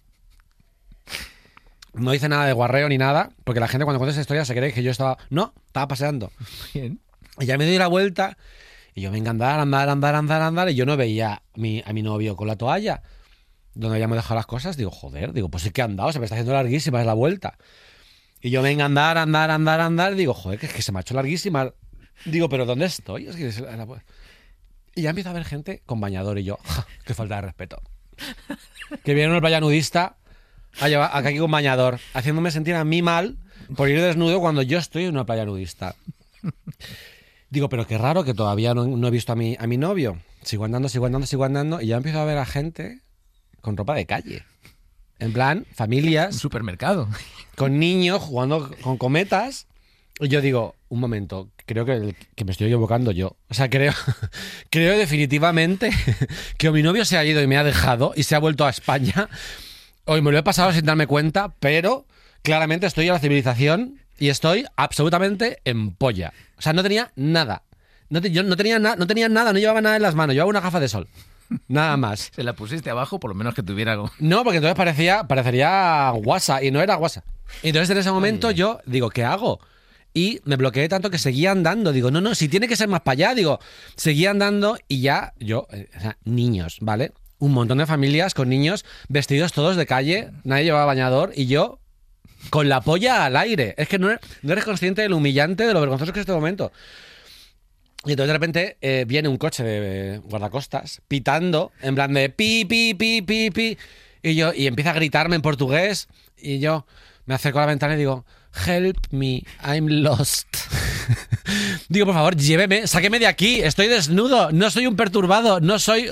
C: No hice nada de guarreo ni nada, porque la gente cuando cuenta esa historia se cree que yo estaba... No, estaba paseando.
B: Bien.
C: Y ya me di la vuelta y yo venga a andar y yo no veía a mi novio con la toalla donde habíamos dejado las cosas. Digo, joder, pues sí que he andado, se me está haciendo larguísima es la vuelta. Y yo venga a andar, digo, joder, que es que se me ha hecho larguísima. Digo, pero ¿dónde estoy? Es que y ya empieza a haber gente con bañador y yo, qué falta de respeto. Que viene una playa nudista aquí con bañador, haciéndome sentir a mí mal por ir desnudo cuando yo estoy en una playa nudista. Digo, pero qué raro que todavía no he visto a mi novio. Sigo andando y ya empiezo a ver a gente con ropa de calle. En plan, familias.
B: Un supermercado.
C: Con niños jugando con cometas. Y yo digo, un momento, creo que me estoy equivocando yo. O sea, creo definitivamente que mi novio se ha ido y me ha dejado y se ha vuelto a España. Hoy me lo he pasado sin darme cuenta, pero claramente estoy en la civilización y estoy absolutamente en polla. O sea, no tenía nada. Yo no tenía nada, no llevaba nada en las manos, llevaba una gafa de sol. Nada más.
B: Se la pusiste abajo, por lo menos que tuviera algo.
C: No, porque entonces parecería guasa y no era guasa. Entonces en ese momento yo digo, ¿qué hago? Y me bloqueé tanto que seguía andando. Digo, no, si tiene que ser más para allá. Digo, seguía andando y ya o sea, niños, ¿vale? Un montón de familias con niños vestidos todos de calle, nadie llevaba bañador y yo con la polla al aire. Es que no eres consciente de lo humillante, de lo vergonzoso que es este momento. Y entonces de repente viene un coche de guardacostas pitando, en plan de pi, pi, pi, pi, pi. Y empieza a gritarme en portugués y yo me acerco a la ventana y digo, help me, I'm lost. Digo, por favor, lléveme, sáqueme de aquí, estoy desnudo, no soy un perturbado, no soy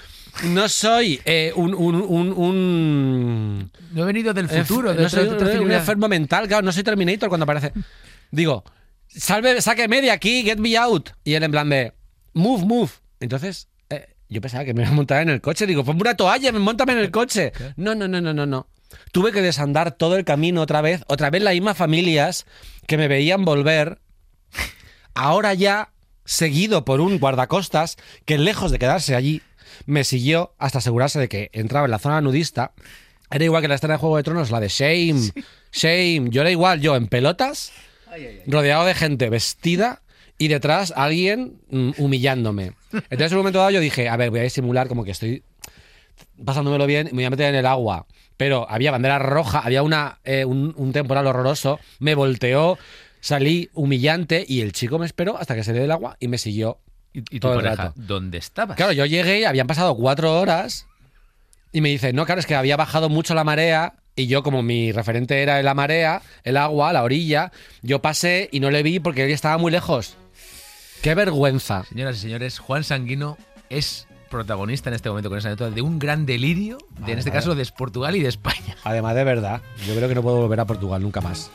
C: un
B: No he venido del futuro.
C: no soy un enfermo mental, claro, no soy Terminator cuando aparece. Digo, sáqueme de aquí, get me out. Y él en plan de, move. Entonces, yo pensaba que me iba a montar en el coche. Digo, ponme una toalla, móntame en el coche. No. Tuve que desandar todo el camino otra vez las mismas familias que me veían volver. Ahora ya seguido por un guardacostas que lejos de quedarse allí, me siguió hasta asegurarse de que entraba en la zona nudista. Era igual que la escena de Juego de Tronos, la de Shame. Yo era igual, yo en pelotas, rodeado de gente vestida y detrás alguien humillándome. Entonces en un momento dado yo dije, a ver, voy a disimular como que estoy pasándomelo bien y me voy a meter en el agua. Pero había bandera roja, había un temporal horroroso, me volteó, salí humillante y el chico me esperó hasta que salí del agua y me siguió.
B: ¿Y tu
C: todo el
B: pareja?
C: rato.
B: ¿Dónde estabas?
C: Claro, yo llegué, habían pasado 4 horas y me dice, no, claro, es que había bajado mucho la marea y yo, como mi referente era la marea, el agua, la orilla, yo pasé y no le vi porque él estaba muy lejos. ¡Qué vergüenza!
B: Señoras y señores, Juan Sanguino es protagonista en este momento con esa anécdota de un gran delirio, en este caso de Portugal y de España.
C: Además, de verdad, yo creo que no puedo volver a Portugal nunca más.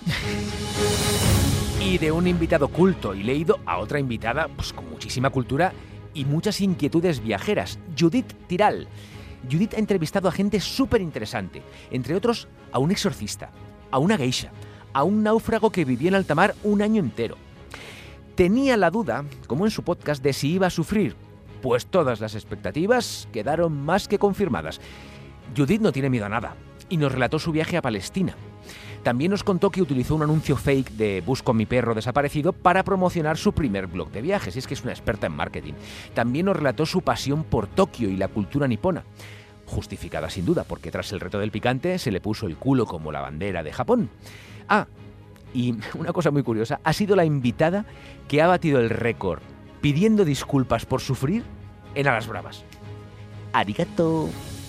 B: Y de un invitado culto y leído a otra invitada pues con muchísima cultura y muchas inquietudes viajeras, Judith Tiral. Judith ha entrevistado a gente súper interesante, entre otros a un exorcista, a una geisha, a un náufrago que vivió en alta mar un año entero. Tenía la duda, como en su podcast, de si iba a sufrir, pues todas las expectativas quedaron más que confirmadas. Judith no tiene miedo a nada y nos relató su viaje a Palestina. También nos contó que utilizó un anuncio fake de Busco a mi perro desaparecido para promocionar su primer blog de viajes, y es que es una experta en marketing. También nos relató su pasión por Tokio y la cultura nipona, justificada sin duda, porque tras el reto del picante se le puso el culo como la bandera de Japón. Ah, y una cosa muy curiosa, ha sido la invitada que ha batido el récord pidiendo disculpas por sufrir en A las Bravas. Arigato.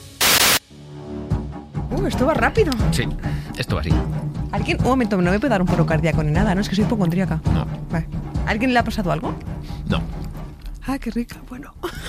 E: Esto va rápido.
B: Sí, esto va así.
E: ¿Alguien? Un momento, no me puede dar un paro cardíaco ni nada, ¿no? Es que soy hipocondríaca.
B: No.
E: Vale. ¿Alguien le ha pasado algo?
B: No.
E: Ah, qué rica, bueno.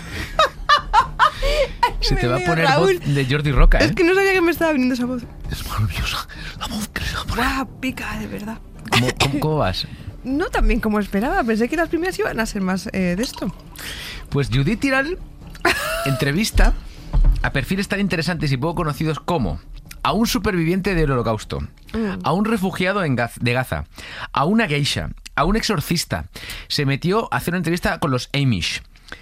B: Se te va a poner
E: Raúl.
B: voz de Jordi Roca, ¿eh?
E: Es que no sabía que me estaba viniendo esa voz.
B: Es maravillosa. La voz que le va a poner.
E: ¡Guau! Pica, de verdad.
B: ¿Cómo vas?
E: No tan bien como esperaba. Pensé que las primeras iban a ser más de esto.
B: Pues Judith Tiral entrevista a perfiles tan interesantes y poco conocidos como a un superviviente del Holocausto, a un refugiado de Gaza, a una geisha, a un exorcista. Se metió a hacer una entrevista con los Amish,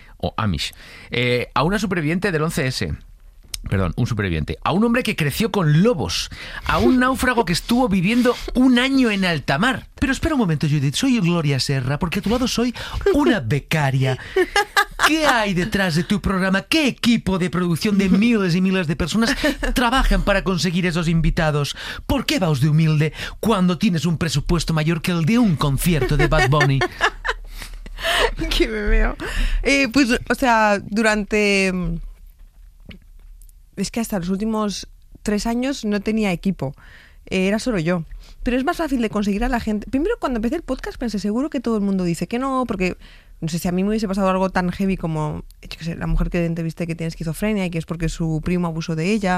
B: a una superviviente del 11S. Perdón, un superviviente. A un hombre que creció con lobos. A un náufrago que estuvo viviendo un año en alta mar. Pero espera un momento, Judith. Soy Gloria Serra, porque a tu lado soy una becaria. ¿Qué hay detrás de tu programa? ¿Qué equipo de producción de miles y miles de personas trabajan para conseguir esos invitados? ¿Por qué vas de humilde cuando tienes un presupuesto mayor que el de un concierto de Bad Bunny?
E: Que me veo. Pues, o sea, durante... Es que hasta los últimos 3 años no tenía equipo. era solo yo. Pero es más fácil de conseguir a la gente. Primero, cuando empecé el podcast pensé, seguro que todo el mundo dice que no, porque no sé si a mí me hubiese pasado algo tan heavy como, yo qué sé, la mujer que entrevisté que tiene esquizofrenia y que es porque su primo abusó de ella.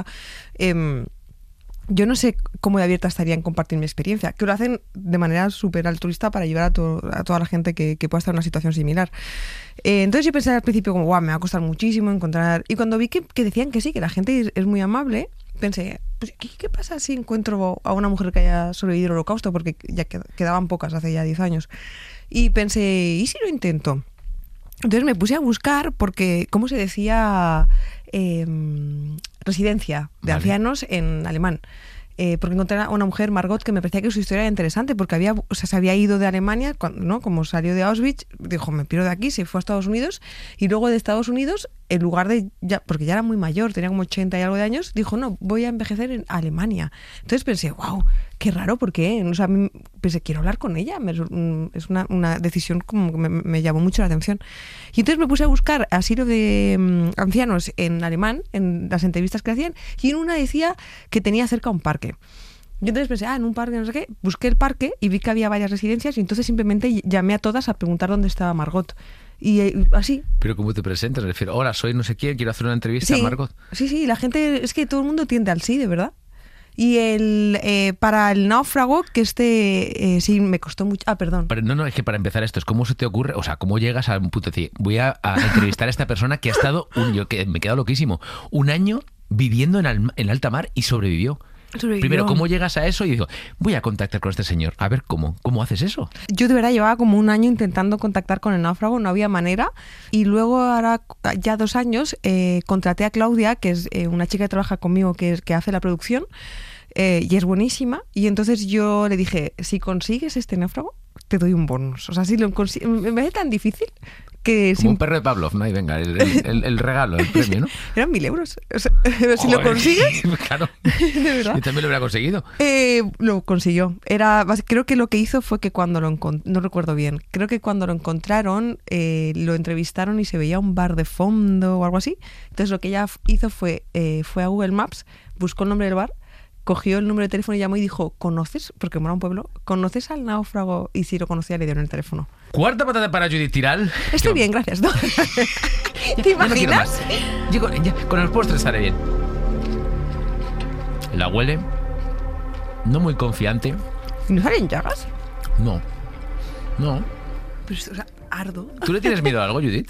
E: Yo no sé cómo de abierta estaría en compartir mi experiencia, que lo hacen de manera súper altruista para ayudar a toda la gente que pueda estar en una situación similar. Entonces yo pensé al principio como, guau, me va a costar muchísimo encontrar... Y cuando vi que decían que sí, que la gente es muy amable, pensé, pues, ¿qué pasa si encuentro a una mujer que haya sobrevivido al Holocausto? Porque ya quedaban pocas hace ya 10 años. Y pensé, ¿y si lo intento? Entonces me puse a buscar porque, ¿cómo se decía? Residencia de ancianos en alemán. Porque encontré a una mujer, Margot, que me parecía que su historia era interesante porque se había ido de Alemania, ¿no? Como salió de Auschwitz, dijo, me piro de aquí, se fue a Estados Unidos y luego de Estados Unidos, en lugar de, porque ya era muy mayor, tenía como 80 y algo de años, dijo, no, voy a envejecer en Alemania. Entonces pensé, wow, qué raro, ¿por qué? O sea, pensé, quiero hablar con ella, es una decisión como que me llamó mucho la atención. Y entonces me puse a buscar asilo de ancianos en alemán, en las entrevistas que hacían, y en una decía que tenía cerca un parque. Yo entonces pensé, en un parque, no sé qué, busqué el parque y vi que había varias residencias y entonces simplemente llamé a todas a preguntar dónde estaba Margot. Y así.
B: ¿Pero cómo te presentas? Me refiero, hola, soy no sé quién, quiero hacer una entrevista a Margot.
E: Sí, la gente, es que todo el mundo tiende al sí, de verdad. Y para el náufrago, que sí me costó mucho... perdón.
B: Pero no, es que para empezar esto, ¿cómo se te ocurre? O sea, ¿cómo llegas a un punto de decir, voy a entrevistar a esta persona que ha estado, yo que me he quedado loquísimo, un año viviendo en alta mar y sobrevivió? Primero, ¿cómo llegas a eso? Y digo, voy a contactar con este señor. A ver, ¿cómo haces eso?
E: Yo de verdad llevaba como un año intentando contactar con el náufrago, no había manera. Y luego, ahora ya 2 años, contraté a Claudia, que es una chica que trabaja conmigo, que hace la producción, y es buenísima. Y entonces yo le dije, si consigues este náufrago, te doy un bonus. O sea, si lo consigues, me parece tan difícil.
B: Como un perro de Pavlov, ¿no? Y venga, el regalo, el premio, ¿no?
E: Eran 1.000 euros. O sea, si lo consigues...
B: Claro.
E: De verdad.
B: Yo también lo hubiera conseguido.
E: Lo consiguió. Creo que lo que hizo fue que cuando lo encontraron... No recuerdo bien. Creo que cuando lo encontraron, lo entrevistaron y se veía un bar de fondo o algo así. Entonces lo que ella hizo fue a Google Maps, buscó el nombre del bar, cogió el número de teléfono y llamó y dijo, ¿conoces? Porque como era un pueblo, ¿conoces al náufrago? Y si lo conocía, le dieron el teléfono.
B: Cuarta patata para Judith Tiral.
E: Estoy bien, gracias. ¿No? ¿Te imaginas?
B: Yo con los postres estaré bien. La huele. No muy confiante.
E: ¿No salen llagas?
B: No.
E: Pero, o sea, ardo.
B: ¿Tú le tienes miedo a algo, Judith?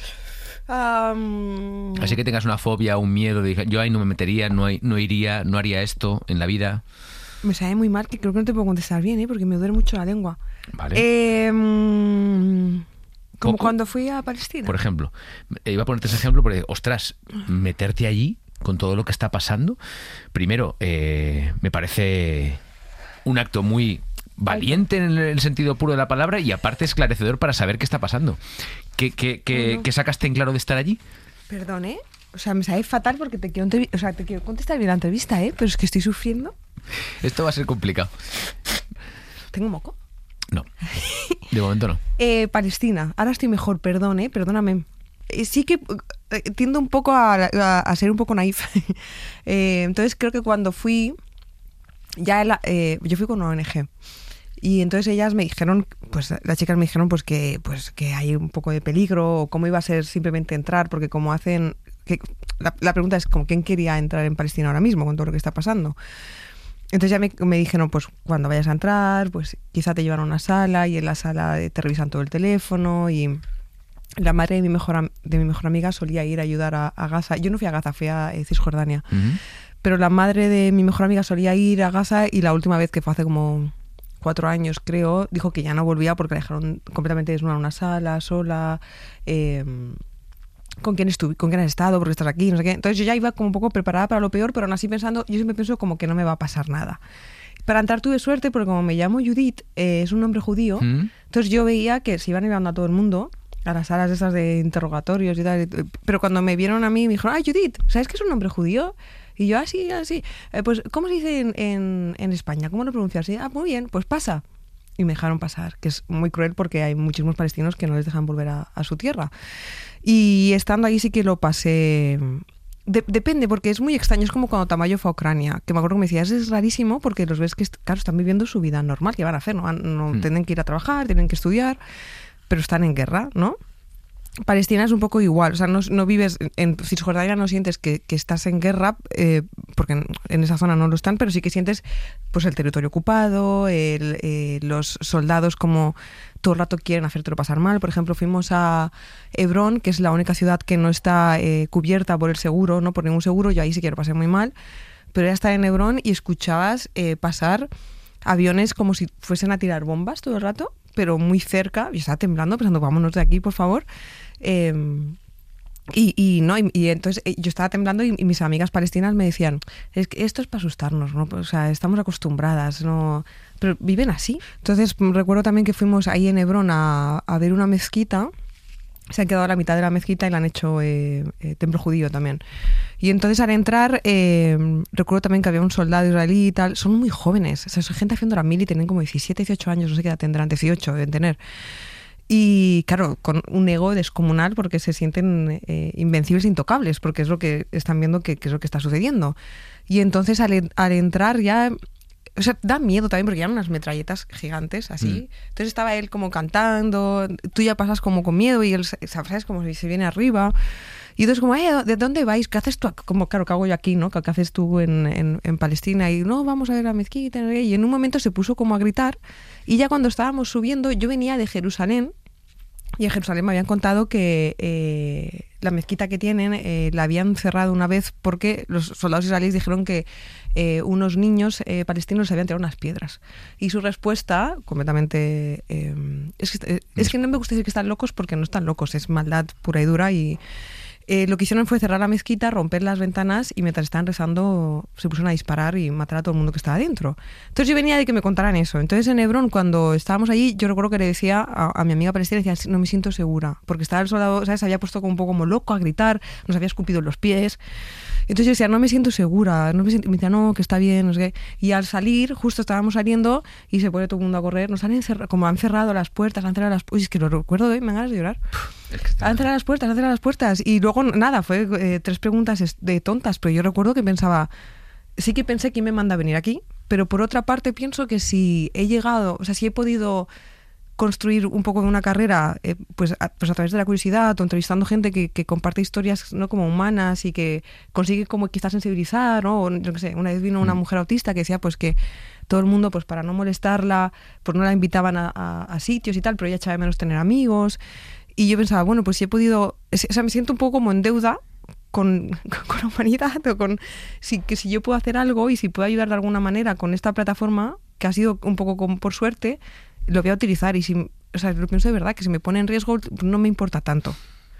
B: Así que tengas una fobia, un miedo de yo ahí no me metería, no iría, no haría esto en la vida.
E: Me sabe muy mal, que creo que no te puedo contestar bien, porque me duele mucho la lengua.
B: Vale.
E: Como cuando fui a Palestina.
B: Por ejemplo, iba a ponerte ese ejemplo porque, ostras, meterte allí con todo lo que está pasando, primero, me parece un acto muy valiente en el sentido puro de la palabra y aparte esclarecedor para saber qué está pasando. ¿Qué sacaste en claro de estar allí?
E: Perdón, O sea, me sabe fatal porque te quiero contestar bien la entrevista, pero es que estoy sufriendo.
B: Esto va a ser complicado.
E: ¿Tengo moco?
B: No, de momento no.
E: Palestina, ahora estoy mejor, perdóname. Sí que tiendo un poco a ser un poco naif. Entonces creo que cuando fui, yo fui con una ONG. Y entonces ellas me dijeron, las chicas me dijeron que hay un poco de peligro, o cómo iba a ser simplemente entrar, porque como hacen... La pregunta es como quién quería entrar en Palestina ahora mismo con todo lo que está pasando. Entonces ya me dijeron, cuando vayas a entrar, quizá te llevan a una sala y en la sala te revisan todo el teléfono y... La madre de mi mejor amiga solía ir a ayudar a Gaza. Yo no fui a Gaza, fui a Cisjordania. Uh-huh. Pero la madre de mi mejor amiga solía ir a Gaza y la última vez, que fue hace como 4 años, creo, dijo que ya no volvía porque la dejaron completamente desnuda en una sala, sola, ¿con quién has estado? Porque estás aquí, no sé qué. Entonces yo ya iba como un poco preparada para lo peor, pero aún así yo siempre pienso como que no me va a pasar nada. Para entrar tuve suerte porque como me llamo Judith, es un nombre judío, entonces yo veía que se iban llevando a todo el mundo a las salas esas de interrogatorios y tal, pero cuando me vieron a mí me dijeron, Judith, ¿sabes que es un nombre judío? Y yo, así. Pues, ¿cómo se dice en España? ¿Cómo lo pronuncias? Muy bien, pues pasa. Y me dejaron pasar, que es muy cruel porque hay muchísimos palestinos que no les dejan volver a su tierra. Y estando ahí sí que lo pasé Depende, porque es muy extraño. Es como cuando Tamayo fue a Ucrania, que me acuerdo que me decías, es rarísimo porque los ves que, claro, están viviendo su vida normal, que van a hacer, no tienen que ir a trabajar, tienen que estudiar, pero están en guerra, ¿no? Palestina es un poco igual, o sea, no vives en Cisjordania, no sientes que estás en guerra, porque en esa zona no lo están, pero sí que sientes pues el territorio ocupado, los soldados como todo el rato quieren hacértelo pasar mal. Por ejemplo, fuimos a Hebrón, que es la única ciudad que no está cubierta por el seguro, no por ningún seguro, yo ahí sí que lo pasé muy mal, pero ya estaba en Hebrón y escuchabas pasar aviones como si fuesen a tirar bombas todo el rato, pero muy cerca. Yo estaba temblando pensando, vámonos de aquí, por favor. Y entonces yo estaba temblando y mis amigas palestinas me decían, es que esto es para asustarnos, ¿no? O sea, estamos acostumbradas, ¿no? Pero viven así. Entonces recuerdo también que fuimos ahí en Hebrón a ver una mezquita. Se han quedado a la mitad de la mezquita y la han hecho templo judío también. Y entonces al entrar, recuerdo también que había un soldado israelí y tal. Son muy jóvenes, o sea, son gente haciendo la mili, tienen como 17, 18 años, no sé qué edad tendrán, 18 deben tener. Y claro, con un ego descomunal porque se sienten invencibles e intocables, porque es lo que están viendo que es lo que está sucediendo. Y entonces al entrar ya... O sea, da miedo también porque eran unas metralletas gigantes así. Entonces estaba él como cantando, tú ya pasas como con miedo y él, ¿sabes? Como si se viene arriba. Y entonces como, ¿de dónde vais? ¿Qué haces tú? Como, claro, ¿qué hago yo aquí, no? ¿Qué haces tú en Palestina? Y no, vamos a ver la mezquita. Y en un momento se puso como a gritar. Y ya cuando estábamos subiendo, yo venía de Jerusalén. Y en Jerusalén me habían contado que la mezquita que tienen la habían cerrado una vez porque los soldados israelíes dijeron que unos niños palestinos les habían tirado unas piedras. Y su respuesta, completamente... es que no me gusta decir que están locos porque no están locos, es maldad pura y dura. Y lo que hicieron fue cerrar la mezquita, romper las ventanas y mientras estaban rezando se pusieron a disparar y matar a todo el mundo que estaba dentro. Entonces yo venía de que me contaran eso. Entonces en Hebrón, cuando estábamos allí, yo recuerdo que le decía a mi amiga palestina, decía, no me siento segura, porque estaba el soldado, ¿sabes? Se había puesto como un poco como loco a gritar, nos había escupido en los pies. Entonces yo decía, no me siento segura, me decía, no, que está bien, no sé qué. Y al salir, justo estábamos saliendo y se pone todo el mundo a correr, nos han encerrado, como han cerrado las puertas, han cerrado las puertas, es que lo recuerdo hoy, me dan ganas de llorar. Han cerrado las puertas. Y luego, nada, fue 3 preguntas de tontas, pero yo recuerdo que pensaba, sí que pensé quién me manda a venir aquí, pero por otra parte pienso que si he llegado, o sea, si he podido construir un poco de una carrera pues a través de la curiosidad o entrevistando gente que comparte historias, ¿no? Como humanas y que consigue como quizás sensibilizar, ¿no? O, yo qué sé, una vez vino una mujer autista que decía pues que todo el mundo pues para no molestarla pues no la invitaban a sitios y tal, pero ella echaba de menos tener amigos. Y yo pensaba, bueno, pues si he podido, o sea, me siento un poco como en deuda con la humanidad o con que si yo puedo hacer algo y si puedo ayudar de alguna manera con esta plataforma que ha sido un poco como por suerte, lo voy a utilizar. Y si, o sea, lo pienso de verdad, que si me pone en riesgo no me importa tanto.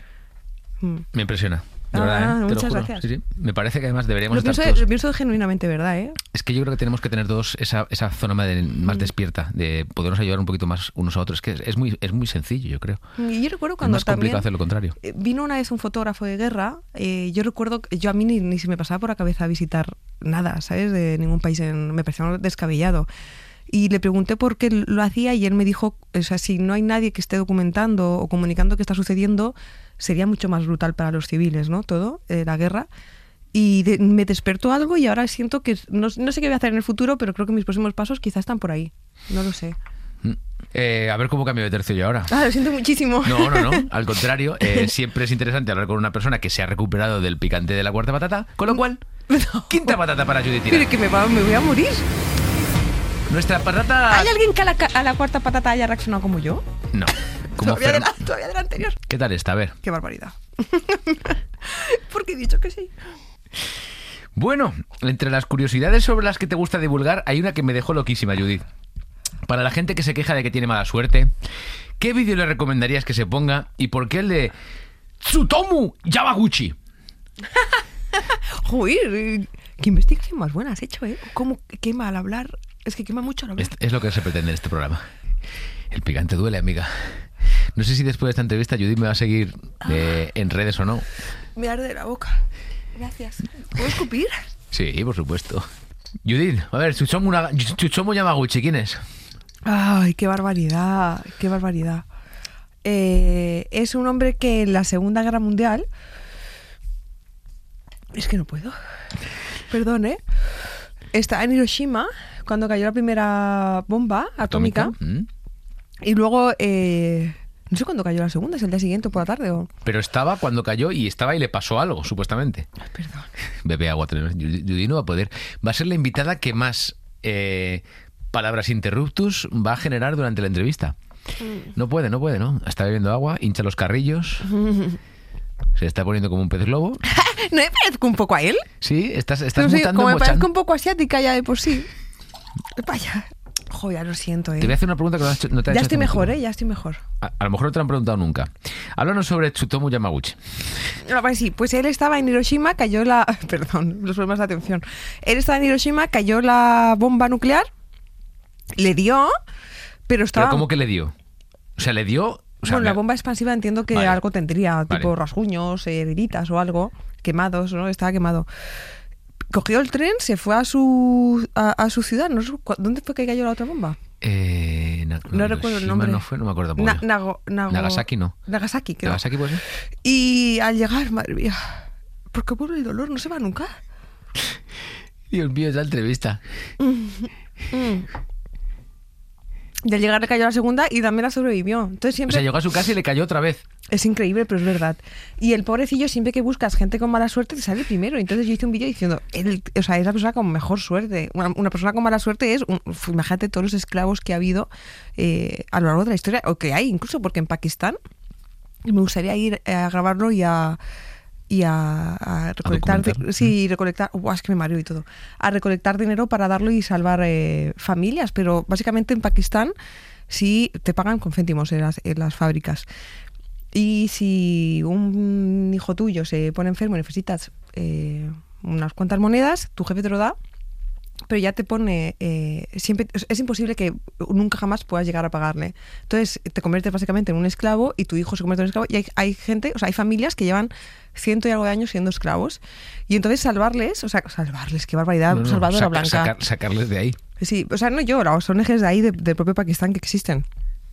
B: Me impresiona. De verdad, te lo juro.
E: Gracias.
B: Sí. Me parece que además deberíamos
E: lo
B: estar todos...
E: Lo pienso genuinamente, ¿verdad?
B: Es que yo creo que tenemos que tener todos esa zona más despierta, de podernos ayudar un poquito más unos a otros. Que es muy sencillo, yo creo.
E: Y yo recuerdo cuando
B: es más complicado hacer lo contrario.
E: Vino una vez un fotógrafo de guerra. Yo recuerdo, a mí ni se me pasaba por la cabeza visitar nada, ¿sabes? De ningún país. Me parecía descabellado. Y le pregunté por qué lo hacía y él me dijo, o sea, si no hay nadie que esté documentando o comunicando qué está sucediendo, sería mucho más brutal para los civiles, ¿no? Todo, la guerra. Y me despertó algo y ahora siento que, no sé qué voy a hacer en el futuro, pero creo que mis próximos pasos quizás están por ahí. No lo sé.
B: A ver cómo cambio de tercio yo ahora.
E: Lo siento muchísimo.
B: No, al contrario. Siempre es interesante hablar con una persona que se ha recuperado del picante de la cuarta patata, con lo cual, quinta patata para Judith Tirán.
E: Pero que me voy a morir.
B: Nuestra patata...
E: ¿Hay alguien que a la cuarta patata haya reaccionado como yo?
B: No. Como
E: todavía de la anterior.
B: ¿Qué tal está? A ver.
E: Qué barbaridad. Porque he dicho que sí.
B: Bueno, entre las curiosidades sobre las que te gusta divulgar, hay una que me dejó loquísima, Judith. Para la gente que se queja de que tiene mala suerte, ¿qué vídeo le recomendarías que se ponga y por qué el de Tsutomu Yamaguchi?
E: Joder, qué investigación más buena has hecho, ¿eh? ¿Cómo quema al hablar? Es que quema mucho al hablar.
B: Es lo que se pretende en este programa. El picante duele, amiga. No sé si después de esta entrevista Judith me va a seguir en redes o no.
E: Me arde la boca. Gracias. ¿Puedo escupir?
B: Sí, por supuesto. Judith, a ver, Tsutomu Yamaguchi, ¿quién es?
E: Ay, qué barbaridad, qué barbaridad. Es un hombre que en la Segunda Guerra Mundial Es que no puedo. Perdón, ¿eh? Estaba en Hiroshima cuando cayó la primera bomba atómica. Y luego, no sé cuándo cayó la segunda, es el día siguiente o por la tarde.
B: Pero estaba cuando cayó y estaba y le pasó algo, supuestamente.
E: Ay, perdón.
B: Bebe agua. Judy no va a poder. Va a ser la invitada que más palabras interruptus va a generar durante la entrevista. No puede, ¿no? Está bebiendo agua, hincha los carrillos. Se está poniendo como un pez globo.
E: ¿No me parezco un poco a él?
B: Sí, estás
E: No sé,
B: mutando
E: como
B: en
E: me parezco
B: Mochan.
E: un poco asiática ya de por sí. Vaya. Joder, lo siento,
B: Te voy a hacer una pregunta que no te ha
E: Ya
B: hecho
E: estoy
B: hace
E: mejor,
B: mucho.
E: ya estoy mejor.
B: A lo mejor no te lo han preguntado nunca. Háblanos sobre Tsutomu Yamaguchi.
E: Pues sí, pues él estaba en Hiroshima, cayó la... Perdón, los problemas de atención. Él estaba en Hiroshima, cayó la bomba nuclear, le dio, pero estaba...
B: ¿Pero cómo que le dio? O sea, le dio... O sea,
E: bueno, la bomba expansiva entiendo que
B: Vale.
E: algo tendría, tipo
B: Vale.
E: rasguños, heriditas o algo, quemados, ¿no? Estaba quemado. Cogió el tren, se fue a su ciudad. No sé, ¿dónde fue que cayó la otra bomba?
B: No
E: recuerdo el
B: Hiroshima
E: nombre.
B: No fue, no me acuerdo. Nagasaki no.
E: Nagasaki, creo.
B: ¿Nagasaki puede ser?
E: Y al llegar, madre mía, ¿por qué vuelve el dolor? ¿No se va nunca?
B: Dios mío, esa entrevista.
E: Y al llegar le cayó la segunda y también la sobrevivió. Entonces
B: O
E: siempre...
B: sea, llegó a su casa y le cayó otra vez.
E: Es increíble, pero es verdad. Y el pobrecillo, siempre que buscas gente con mala suerte, te sale primero. Entonces yo hice un vídeo diciendo, o sea, es la persona con mejor suerte. Una persona con mala suerte es, imagínate todos los esclavos que ha habido a lo largo de la historia, o que hay incluso, porque en Pakistán me gustaría ir a grabarlo y a recolectar,
B: documentar.
E: sí, recolectar, es que me mareo y todo, a recolectar dinero para darlo y salvar familias, pero básicamente en Pakistán sí te pagan con céntimos en las fábricas. Y si un hijo tuyo se pone enfermo y necesitas unas cuantas monedas, tu jefe te lo da, pero ya te pone siempre, es imposible que nunca jamás puedas llegar a pagarle. Entonces te conviertes básicamente en un esclavo y tu hijo se convierte en un esclavo, y hay gente, o sea, hay familias que llevan 100 y algo de años siendo esclavos, y entonces salvarles, qué barbaridad,
B: No, no,
E: Salvadora Blanca.
B: sacarles de ahí.
E: Sí, o sea, no yo, las ONGs de ahí, del propio Pakistán que existen.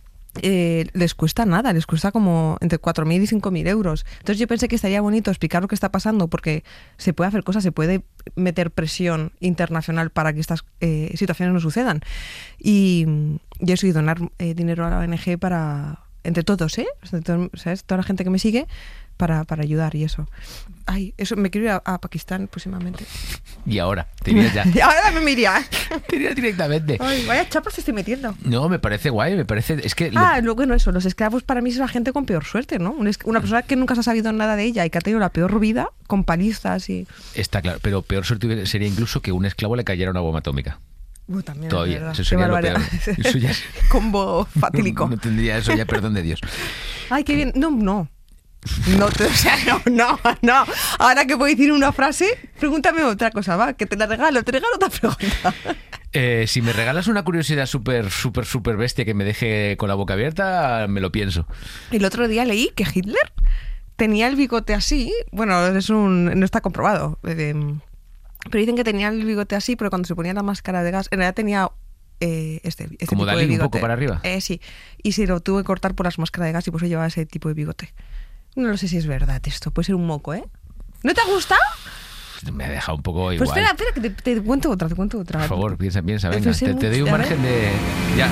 E: Les cuesta nada, les cuesta como entre 4.000 y 5.000 euros. Entonces yo pensé que estaría bonito explicar lo que está pasando, porque se puede hacer cosas, se puede meter presión internacional para que estas situaciones no sucedan. Y eso, y donar dinero a la ONG para, entre todos, ¿sabes? Toda la gente que me sigue, para ayudar y eso. Ay, eso, me quiero ir a Pakistán próximamente.
B: Y ahora, te irías ya.
E: Y ahora me iría.
B: Te irías directamente.
E: Ay, vaya chapas te estoy metiendo.
B: No, me parece guay, me parece... Es que...
E: Bueno, eso, los esclavos para mí es la gente con peor suerte, ¿no? Una persona que nunca se ha sabido nada de ella y que ha tenido la peor vida, con palizas y...
B: Está claro, pero peor suerte sería incluso que un esclavo le cayera una bomba atómica.
E: También,
B: Todavía,
E: es verdad.
B: eso sería
E: Qué
B: lo
E: barbaridad.
B: peor. Eso ya es-
E: Combo fatídico.
B: No tendría eso ya, perdón de Dios.
E: Ay, qué bien. No. O sea, no. Ahora que puedo decir una frase, pregúntame otra cosa, va, que te regalo otra pregunta.
B: Si me regalas una curiosidad súper bestia que me deje con la boca abierta, me lo pienso.
E: El otro día leí que Hitler tenía el bigote así, bueno, no está comprobado, pero dicen que tenía el bigote así, pero cuando se ponía la máscara de gas, en realidad tenía este
B: Como
E: tipo
B: Dalí,
E: de bigote.
B: un poco para arriba.
E: Sí, y se lo tuvo que cortar por las máscaras de gas y por eso llevaba ese tipo de bigote. No lo sé si es verdad esto, puede ser un moco, ¿eh? ¿No te ha gustado?
B: Me ha dejado un poco
E: Pues
B: igual.
E: espera, que te cuento otra,
B: Por favor, piensa, venga.
E: Pues
B: Te doy un
E: a ver.
B: margen de... Ya.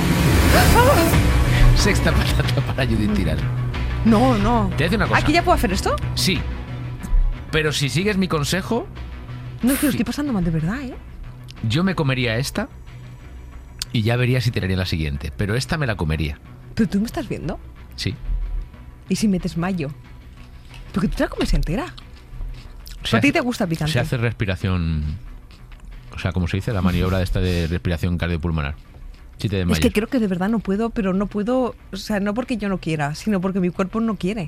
B: Sexta patata para Judith Tiras.
E: No.
B: Te voy a decir una cosa.
E: ¿Aquí ya puedo hacer esto?
B: Sí. Pero si sigues mi consejo,
E: No, es que lo estoy pasando mal de verdad, ¿eh?
B: yo me comería esta y ya vería si tiraría la siguiente. Pero esta me la comería.
E: Pero tú me estás viendo.
B: Sí.
E: ¿Y si metes mayo? Porque tú te la comes entera.
B: Se
E: ¿A ti
B: hace-
E: te gusta picante?
B: Se hace respiración... O sea, como se dice, la maniobra de esta de respiración cardiopulmonar. Si te
E: Es
B: desmayas.
E: que creo que de verdad no puedo, pero no puedo, o sea, no porque yo no quiera, sino porque mi cuerpo no quiere.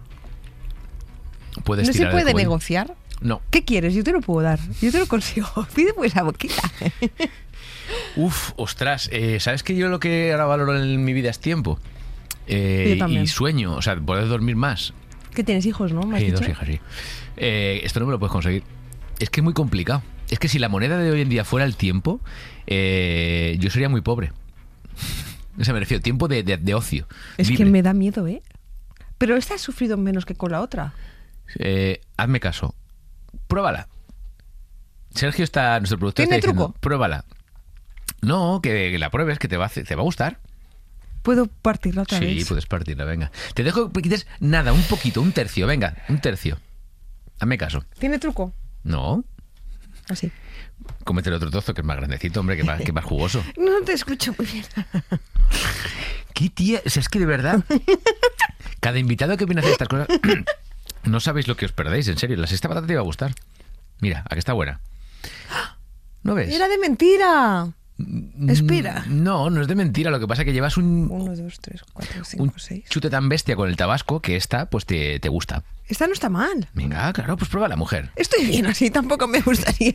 B: Puedes
E: ¿No se
B: tirar el
E: puede
B: cuello.
E: negociar?
B: No.
E: ¿Qué quieres? Yo te lo puedo dar. Yo te lo consigo. Pide pues la boquita.
B: Uf, ostras. ¿Sabes que yo lo que ahora valoro en mi vida es tiempo?
E: Yo también.
B: Y sueño. O sea, poder dormir más.
E: Que tienes hijos, ¿no? ¿Me has
B: Sí, dos
E: dicho?
B: hijas, sí. Esto no me lo puedes conseguir. Es que es muy complicado. Es que si la moneda de hoy en día fuera el tiempo, yo sería muy pobre. O sea, me refiero tiempo de ocio.
E: Es
B: libre.
E: que me da miedo, ¿eh? Pero esta has sufrido menos que con la otra.
B: Hazme caso. Pruébala. Sergio está, nuestro productor,
E: ¿Tiene
B: está diciendo,
E: truco?
B: pruébala. No, que la pruebes, que te va a gustar.
E: ¿Puedo partirla otra vez?
B: Sí, puedes partirla, venga. Te dejo que quites nada, un poquito, un tercio, venga, un tercio. Hazme caso.
E: ¿Tiene truco?
B: No,
E: Así.
B: cómete el otro trozo que es más grandecito, hombre, que más jugoso.
E: No te escucho muy bien.
B: ¿Qué tía? O sea, es que de verdad, cada invitado que viene a hacer estas cosas, no sabéis lo que os perdéis, en serio. La sexta patata te iba a gustar. Mira, ¿a que está buena? ¿No ves?
E: Era de mentira. Espera.
B: No, no es de mentira. Lo que pasa es que llevas un
E: 1, 2, 3, 4, 5, 6.
B: chute tan bestia con el tabasco que esta, pues te gusta.
E: Esta no está mal.
B: Venga, claro, pues prueba la mujer.
E: Estoy bien así, tampoco me gustaría.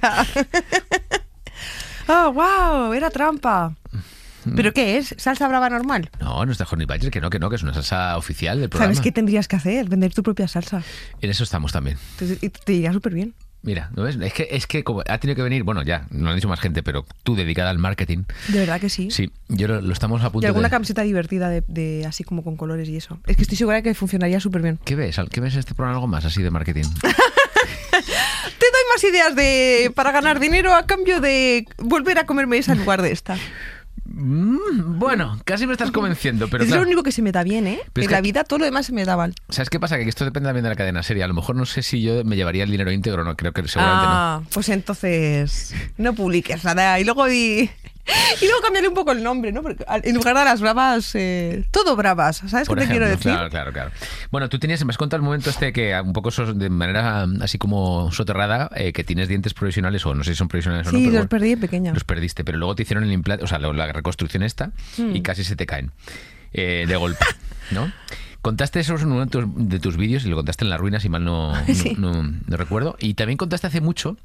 E: Oh, wow, era trampa. ¿Pero qué es? ¿Salsa brava normal?
B: No, no es de Honey Badger, que es una salsa oficial del programa.
E: ¿Sabes qué tendrías que hacer? Vender tu propia salsa.
B: En eso estamos también.
E: Te iría súper bien.
B: Mira, ¿no ves? Es que como ha tenido que venir, bueno, ya, no lo han dicho más gente, pero tú dedicada al marketing.
E: De verdad que sí.
B: Sí, yo lo estamos a punto
E: Y alguna
B: de...
E: camiseta divertida de así como con colores y eso. Es que estoy segura de que funcionaría súper bien.
B: ¿Qué ves? ¿Qué ves este programa algo más así de marketing?
E: Te doy más ideas para ganar dinero a cambio de volver a comerme esa en lugar de esta.
B: Bueno, casi me estás convenciendo, pero
E: Es
B: claro.
E: lo único que se me da bien, ¿eh?
B: Pero es
E: En
B: que-
E: la vida todo lo demás se me da mal.
B: ¿Sabes qué pasa? Que esto depende también de la cadena serie. A lo mejor no sé si yo me llevaría el dinero íntegro o no. Creo que seguramente
E: Pues entonces no publiques nada. Y luego cambiaré un poco el nombre, ¿no? Porque en lugar de las bravas, todo bravas. ¿Sabes
B: Por
E: qué te quiero
B: ejemplo,
E: decir?
B: Claro. Bueno, tú me has contado el momento que un poco de manera así como soterrada, que tienes dientes provisionales, o no sé si son provisionales o no.
E: Sí,
B: pero
E: los
B: bueno,
E: perdí de pequeña.
B: los perdiste, pero luego te hicieron el implante, o sea, la reconstrucción esta, y casi se te caen de golpe, ¿no? Contaste eso en uno de tus vídeos y lo contaste en La Ruina, si mal no recuerdo. Y también contaste hace mucho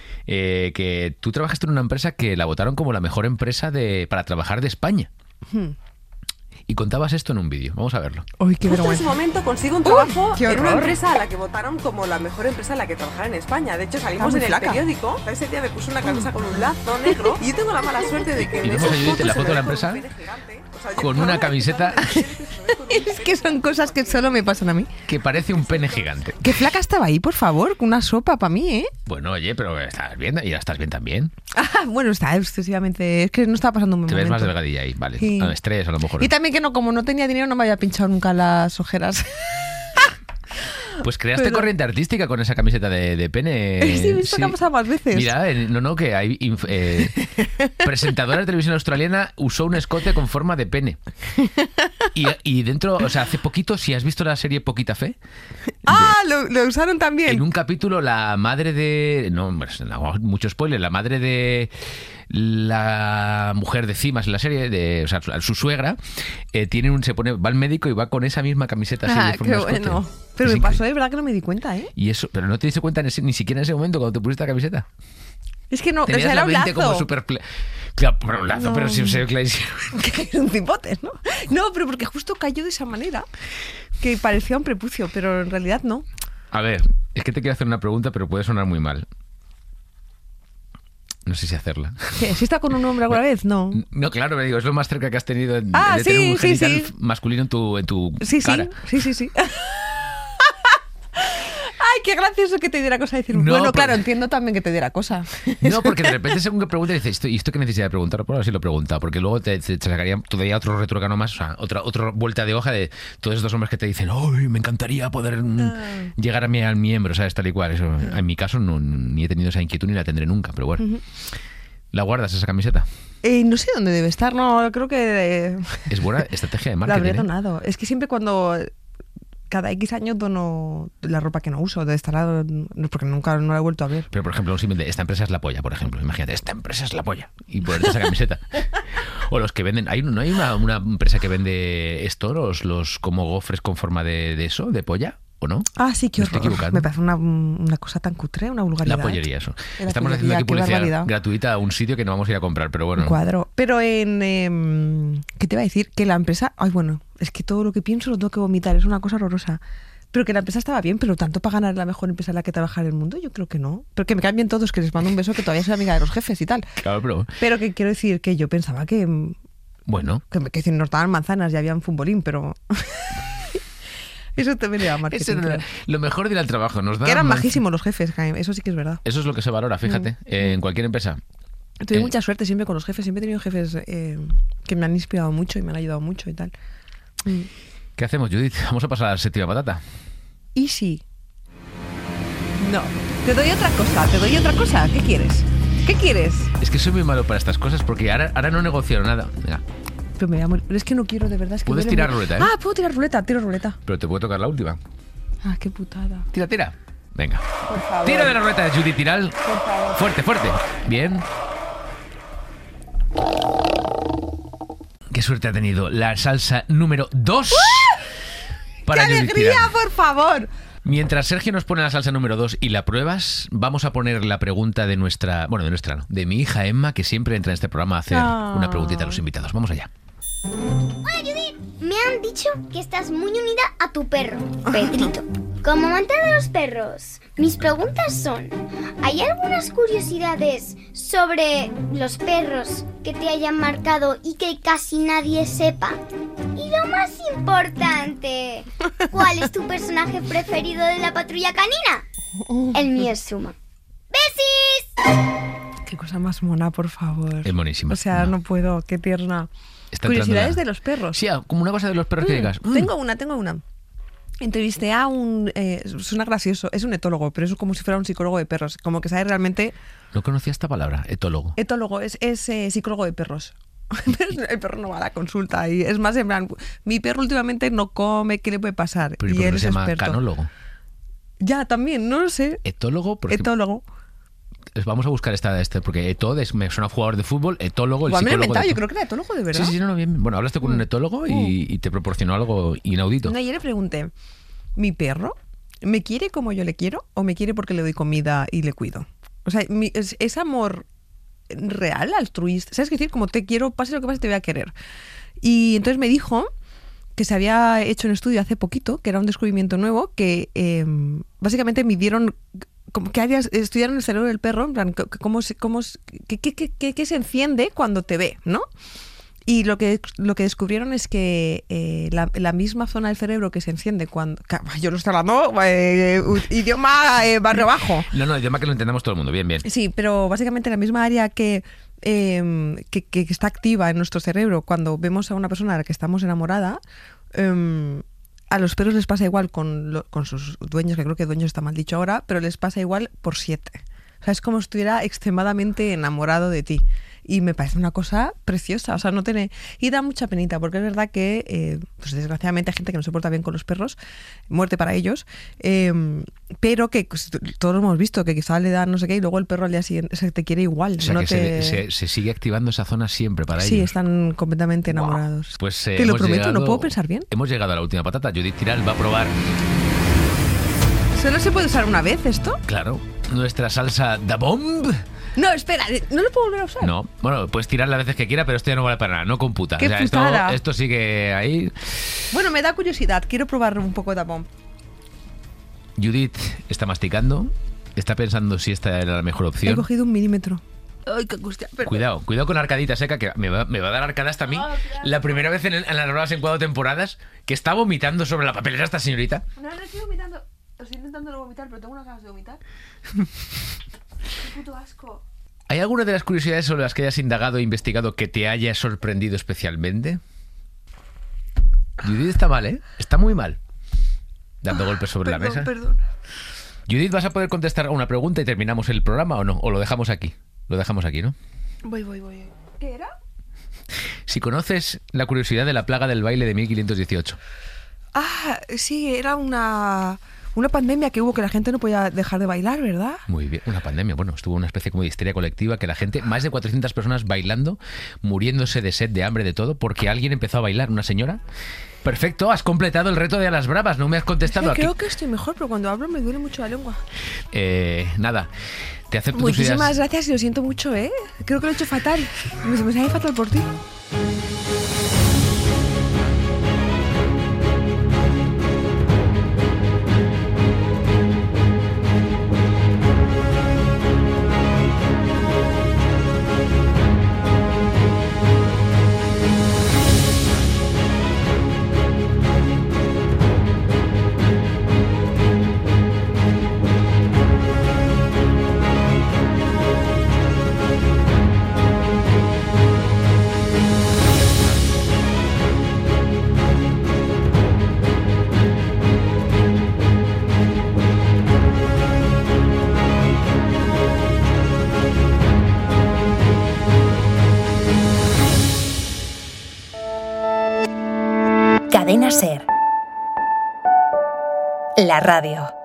B: que tú trabajaste en una empresa que la votaron como la mejor empresa para trabajar de España. Y contabas esto en un vídeo. Vamos a verlo.
E: Uy, qué
F: Justo en ese
E: vergüenza.
F: momento consigo un trabajo
E: qué
F: en una
E: horror.
F: empresa a la que votaron como la mejor empresa en la que trabajar en España. De hecho, salimos
E: muy
F: en el
E: flaca.
F: periódico. Ese día me puse una camisa con un lazo negro y yo tengo la mala suerte de que
B: Y
F: en
B: vemos
F: esas
B: a Judith en la
F: fotos
B: foto de la
F: se me ve
B: empresa
F: con un pene gigante. O sea, yo
B: con
F: estaba
B: una
F: en
B: camiseta
E: Es que son cosas que solo me pasan a mí.
B: que parece un pene gigante.
E: Qué flaca estaba ahí, por favor. Una sopa para mí, ¿eh?
B: Bueno, oye, pero estás bien y ya estás bien también.
E: Ah, bueno, está excesivamente... Es que no estaba pasando un buen
B: Te ves más
E: momento.
B: delgadilla ahí, vale.
E: Sí.
B: Estrés a lo mejor.
E: Y también que no, como no tenía dinero, no me había pinchado nunca las ojeras.
B: Pues creaste
E: Pero-
B: corriente artística con esa camiseta de pene.
E: Sí, he visto que ha pasado más veces.
B: Mira, que hay presentadora de televisión australiana usó un escote con forma de pene. Y dentro, o sea, hace poquito, si has visto la serie Poquita Fe,
E: Ah, lo usaron también.
B: en un capítulo la madre de... No, mucho spoiler, la madre de la mujer de Cimas en la serie, o sea, su suegra, va al médico y va con esa misma camiseta así de
E: Qué
B: forma de escote.
E: bueno. Pero
B: Es
E: me
B: increíble.
E: pasó, de verdad que no me di cuenta, ¿eh?
B: Y eso, pero no te diste cuenta ni siquiera en ese momento cuando te pusiste la camiseta.
E: Es que no, o
B: Tenías
E: sea,
B: la
E: era un
B: mente
E: lazo.
B: como súper... Claro, pero un lazo,
E: No.
B: pero sí se ve clarísimo.
E: Que era un cipote, ¿no? No, pero porque justo cayó de esa manera que parecía un prepucio, pero en realidad no.
B: A ver, es que te quiero hacer una pregunta, pero puede sonar muy mal. No sé si hacerla.
E: ¿Qué? ¿Si está con un hombre alguna vez? No.
B: No, claro, me digo, es lo más cerca que has tenido de
E: Ah,
B: tener
E: sí,
B: un
E: sí,
B: genital
E: sí.
B: masculino en tu
E: Sí,
B: cara.
E: sí. Ay, qué gracioso que te diera cosa decir.
B: No,
E: bueno,
B: pero-
E: claro, entiendo también que te diera cosa.
B: No, porque de repente según que preguntas dices, ¿y esto qué necesidad de preguntar? Por ahora sí lo pregunta, porque luego te sacaría todavía otro retrocano más, o sea, otra vuelta de hoja de todos estos hombres que te dicen, ¡ay, me encantaría poder llegar al miembro, ¿sabes? Tal y cual. Eso, en mi caso ni he tenido esa inquietud ni la tendré nunca, pero bueno. ¿La guardas esa camiseta?
E: No sé dónde debe estar, no, creo que
B: Es buena estrategia de
E: la
B: marketing.
E: habré
B: ¿eh?
E: donado. Es que siempre cuando... Cada X años dono la ropa que no uso, de estar porque nunca no la he vuelto a ver.
B: Pero, por ejemplo, un símil de esta empresa es la polla, por ejemplo. Imagínate, esta empresa es la polla. Y ponerte esa camiseta. O los que venden... ¿No hay una empresa que vende esto, los como gofres con forma de eso, de polla? ¿O no?
E: Ah, sí, qué
B: Me estoy
E: horror.
B: equivocando.
E: Me parece una cosa tan cutre, una vulgaridad.
B: La pollería, eso.
E: La
B: Estamos haciendo
E: pollería,
B: aquí
E: qué
B: publicidad
E: barbaridad.
B: gratuita a un sitio que no vamos a ir a comprar, pero bueno.
E: Un cuadro. Pero ¿qué te iba a decir? Que la empresa... Ay, bueno, es que todo lo que pienso lo tengo que vomitar. Es una cosa horrorosa. Pero que la empresa estaba bien, pero tanto para ganar la mejor empresa en la que trabajar en el mundo, yo creo que no. Pero que me caen bien todos, que les mando un beso, que todavía soy amiga de los jefes y tal.
B: Claro, pero...
E: Pero que quiero decir que yo pensaba que
B: Bueno,
E: nos daban manzanas y había un futbolín, pero... Eso también era marketing.
B: Eso era
E: creo.
B: lo mejor de ir al trabajo. Nos da
E: Que eran
B: más-
E: majísimos los jefes, Jaime, eso sí que es verdad.
B: Eso es lo que se valora, fíjate, en cualquier empresa.
E: Tuve mucha suerte siempre con los jefes, siempre he tenido jefes que me han inspirado mucho y me han ayudado mucho y tal.
B: ¿Qué hacemos, Judith? Vamos a pasar a la séptima patata.
E: ¿Y si? No, te doy otra cosa, ¿qué quieres? ¿Qué quieres?
B: Es que soy muy malo para estas cosas porque ahora no negocio nada. Venga,
E: Pero me voy a morir. Pero es que no quiero, de verdad. Es que
B: Puedes
E: duele
B: tirar
E: mucho.
B: ruleta, ¿eh?
E: Ah, puedo tirar ruleta, tiro ruleta.
B: pero te puede tocar la última.
E: Ah, qué putada.
B: Tira. Venga.
E: Por favor.
B: Tira de la ruleta de Judith Tiral.
E: Por favor.
B: Fuerte. Bien. Qué suerte ha tenido la salsa número 2 para
E: ¡Qué
B: Judith
E: alegría,
B: Tiral.
E: por favor!
B: Mientras Sergio nos pone la salsa número 2 y la pruebas, vamos a poner la pregunta de de mi hija Emma, que siempre entra en este programa a hacer una preguntita a los invitados. Vamos allá.
D: Hola, Judith. Me han dicho que estás muy unida a tu perro, Pedrito. Como amante de los perros, mis preguntas son: ¿hay algunas curiosidades sobre los perros que te hayan marcado y que casi nadie sepa? Y lo más importante, ¿cuál es tu personaje preferido de la patrulla canina? El mío es Suma. ¡Besis!
E: Qué cosa más mona, por favor.
B: Es monísima.
E: O sea, no puedo, qué tierna.
B: Está
E: Curiosidades
B: entrando
E: de los perros.
B: Sí, como una cosa de los perros que digas.
E: Tengo una. Entrevisté a un... suena gracioso, es un etólogo, pero es como si fuera un psicólogo de perros. Como que sabe realmente...
B: No conocía esta palabra, etólogo.
E: Etólogo, es psicólogo de perros. El perro no va a la consulta. Y es más, en plan, mi perro últimamente no come, ¿qué le puede pasar?
B: Pero ¿y
E: y
B: por qué
E: él
B: no
E: es
B: se llama
E: experto.
B: canólogo?
E: Ya, también, no lo sé.
B: Etólogo, porque
E: Etólogo.
B: vamos a buscar porque etod me suena a jugador de fútbol, etólogo, el
E: Igual me lo he
B: psicólogo.
E: inventado,
B: de
E: yo
B: todo.
E: creo que era etólogo de verdad.
B: Sí, no, bien. Bueno, hablaste con un etólogo y te proporcionó algo inaudito.
E: No, yo le pregunté, ¿mi perro me quiere como yo le quiero o me quiere porque le doy comida y le cuido? O sea, es amor real, altruista. ¿Sabes qué decir? Como te quiero, pase lo que pase, te voy a querer. Y entonces me dijo que se había hecho un estudio hace poquito, que era un descubrimiento nuevo, que básicamente midieron, como que estudiaron el cerebro del perro, en plan, qué se enciende cuando te ve, ¿no? Y lo que descubrieron es que la misma zona del cerebro que se enciende cuando... Yo lo estoy hablando idioma barrio bajo.
B: No, idioma que lo entendamos todo el mundo, bien.
E: Sí, pero básicamente la misma área que está activa en nuestro cerebro cuando vemos a una persona a la que estamos enamorada, a los perros les pasa igual con sus dueños, que creo que dueños está mal dicho ahora, pero les pasa igual por 7. O sea, es como si estuviera extremadamente enamorado de ti. Y me parece una cosa preciosa, o sea, no tiene... Y da mucha penita, porque es verdad que, pues desgraciadamente hay gente que no se porta bien con los perros, muerte para ellos, pero que pues, todos lo hemos visto, que quizá le dan no sé qué y luego el perro al día siguiente se te quiere igual.
B: O sea,
E: no
B: que se sigue activando esa zona siempre para
E: Sí,
B: ellos.
E: están completamente enamorados.
B: Pues
E: Te lo
B: hemos
E: prometo,
B: llegado-
E: no puedo pensar bien.
B: Hemos llegado a la última patata. Judith Tiral va a probar,
E: ¿Solo se puede usar una vez esto?
B: claro, nuestra salsa da bomb.
E: No, espera, ¿no lo puedo volver a usar?
B: No, bueno, puedes tirar las veces que quiera, pero esto ya no vale para nada, no computa.
E: ¡Qué
B: o sea,
E: putada!
B: esto sigue ahí.
E: Bueno, me da curiosidad, quiero probar un poco de bomb.
B: Judith está masticando, está pensando si esta era la mejor
E: He
B: opción.
E: cogido 1 milímetro. Ay, qué angustia. Perdón.
B: Cuidado con la arcadita seca, que me va a dar arcada hasta a mí. La primera vez en las nuevas en 4 temporadas que está vomitando sobre la papelera esta señorita.
E: No estoy vomitando. Estoy intentando no vomitar, pero tengo unas ganas de vomitar. Qué puto asco.
B: ¿Hay alguna de las curiosidades sobre las que hayas indagado e investigado que te haya sorprendido especialmente? Judith está mal, ¿eh? Está muy mal. Dando golpes sobre la mesa.
E: Perdón.
B: Judith, ¿vas a poder contestar a una pregunta y terminamos el programa o no? ¿O lo dejamos aquí? Lo dejamos aquí, ¿no?
E: Voy. ¿Qué era?
B: Si conoces la curiosidad de la plaga del baile de 1518.
E: Ah, sí, era una pandemia que hubo que la gente no podía dejar de bailar, ¿verdad?
B: Muy bien, una pandemia. Bueno, estuvo una especie como de histeria colectiva que la gente, más de 400 personas bailando, muriéndose de sed, de hambre, de todo, porque alguien empezó a bailar, una señora. Perfecto, has completado el reto de a las bravas, no me has contestado aquí.
E: Creo que estoy mejor, pero cuando hablo me duele mucho la lengua.
B: Nada, te acepto tus
E: Muchísimas
B: ideas.
E: gracias y lo siento mucho, ¿eh? Creo que lo he hecho fatal. Me sale fatal por ti.
A: Cadena SER. La radio.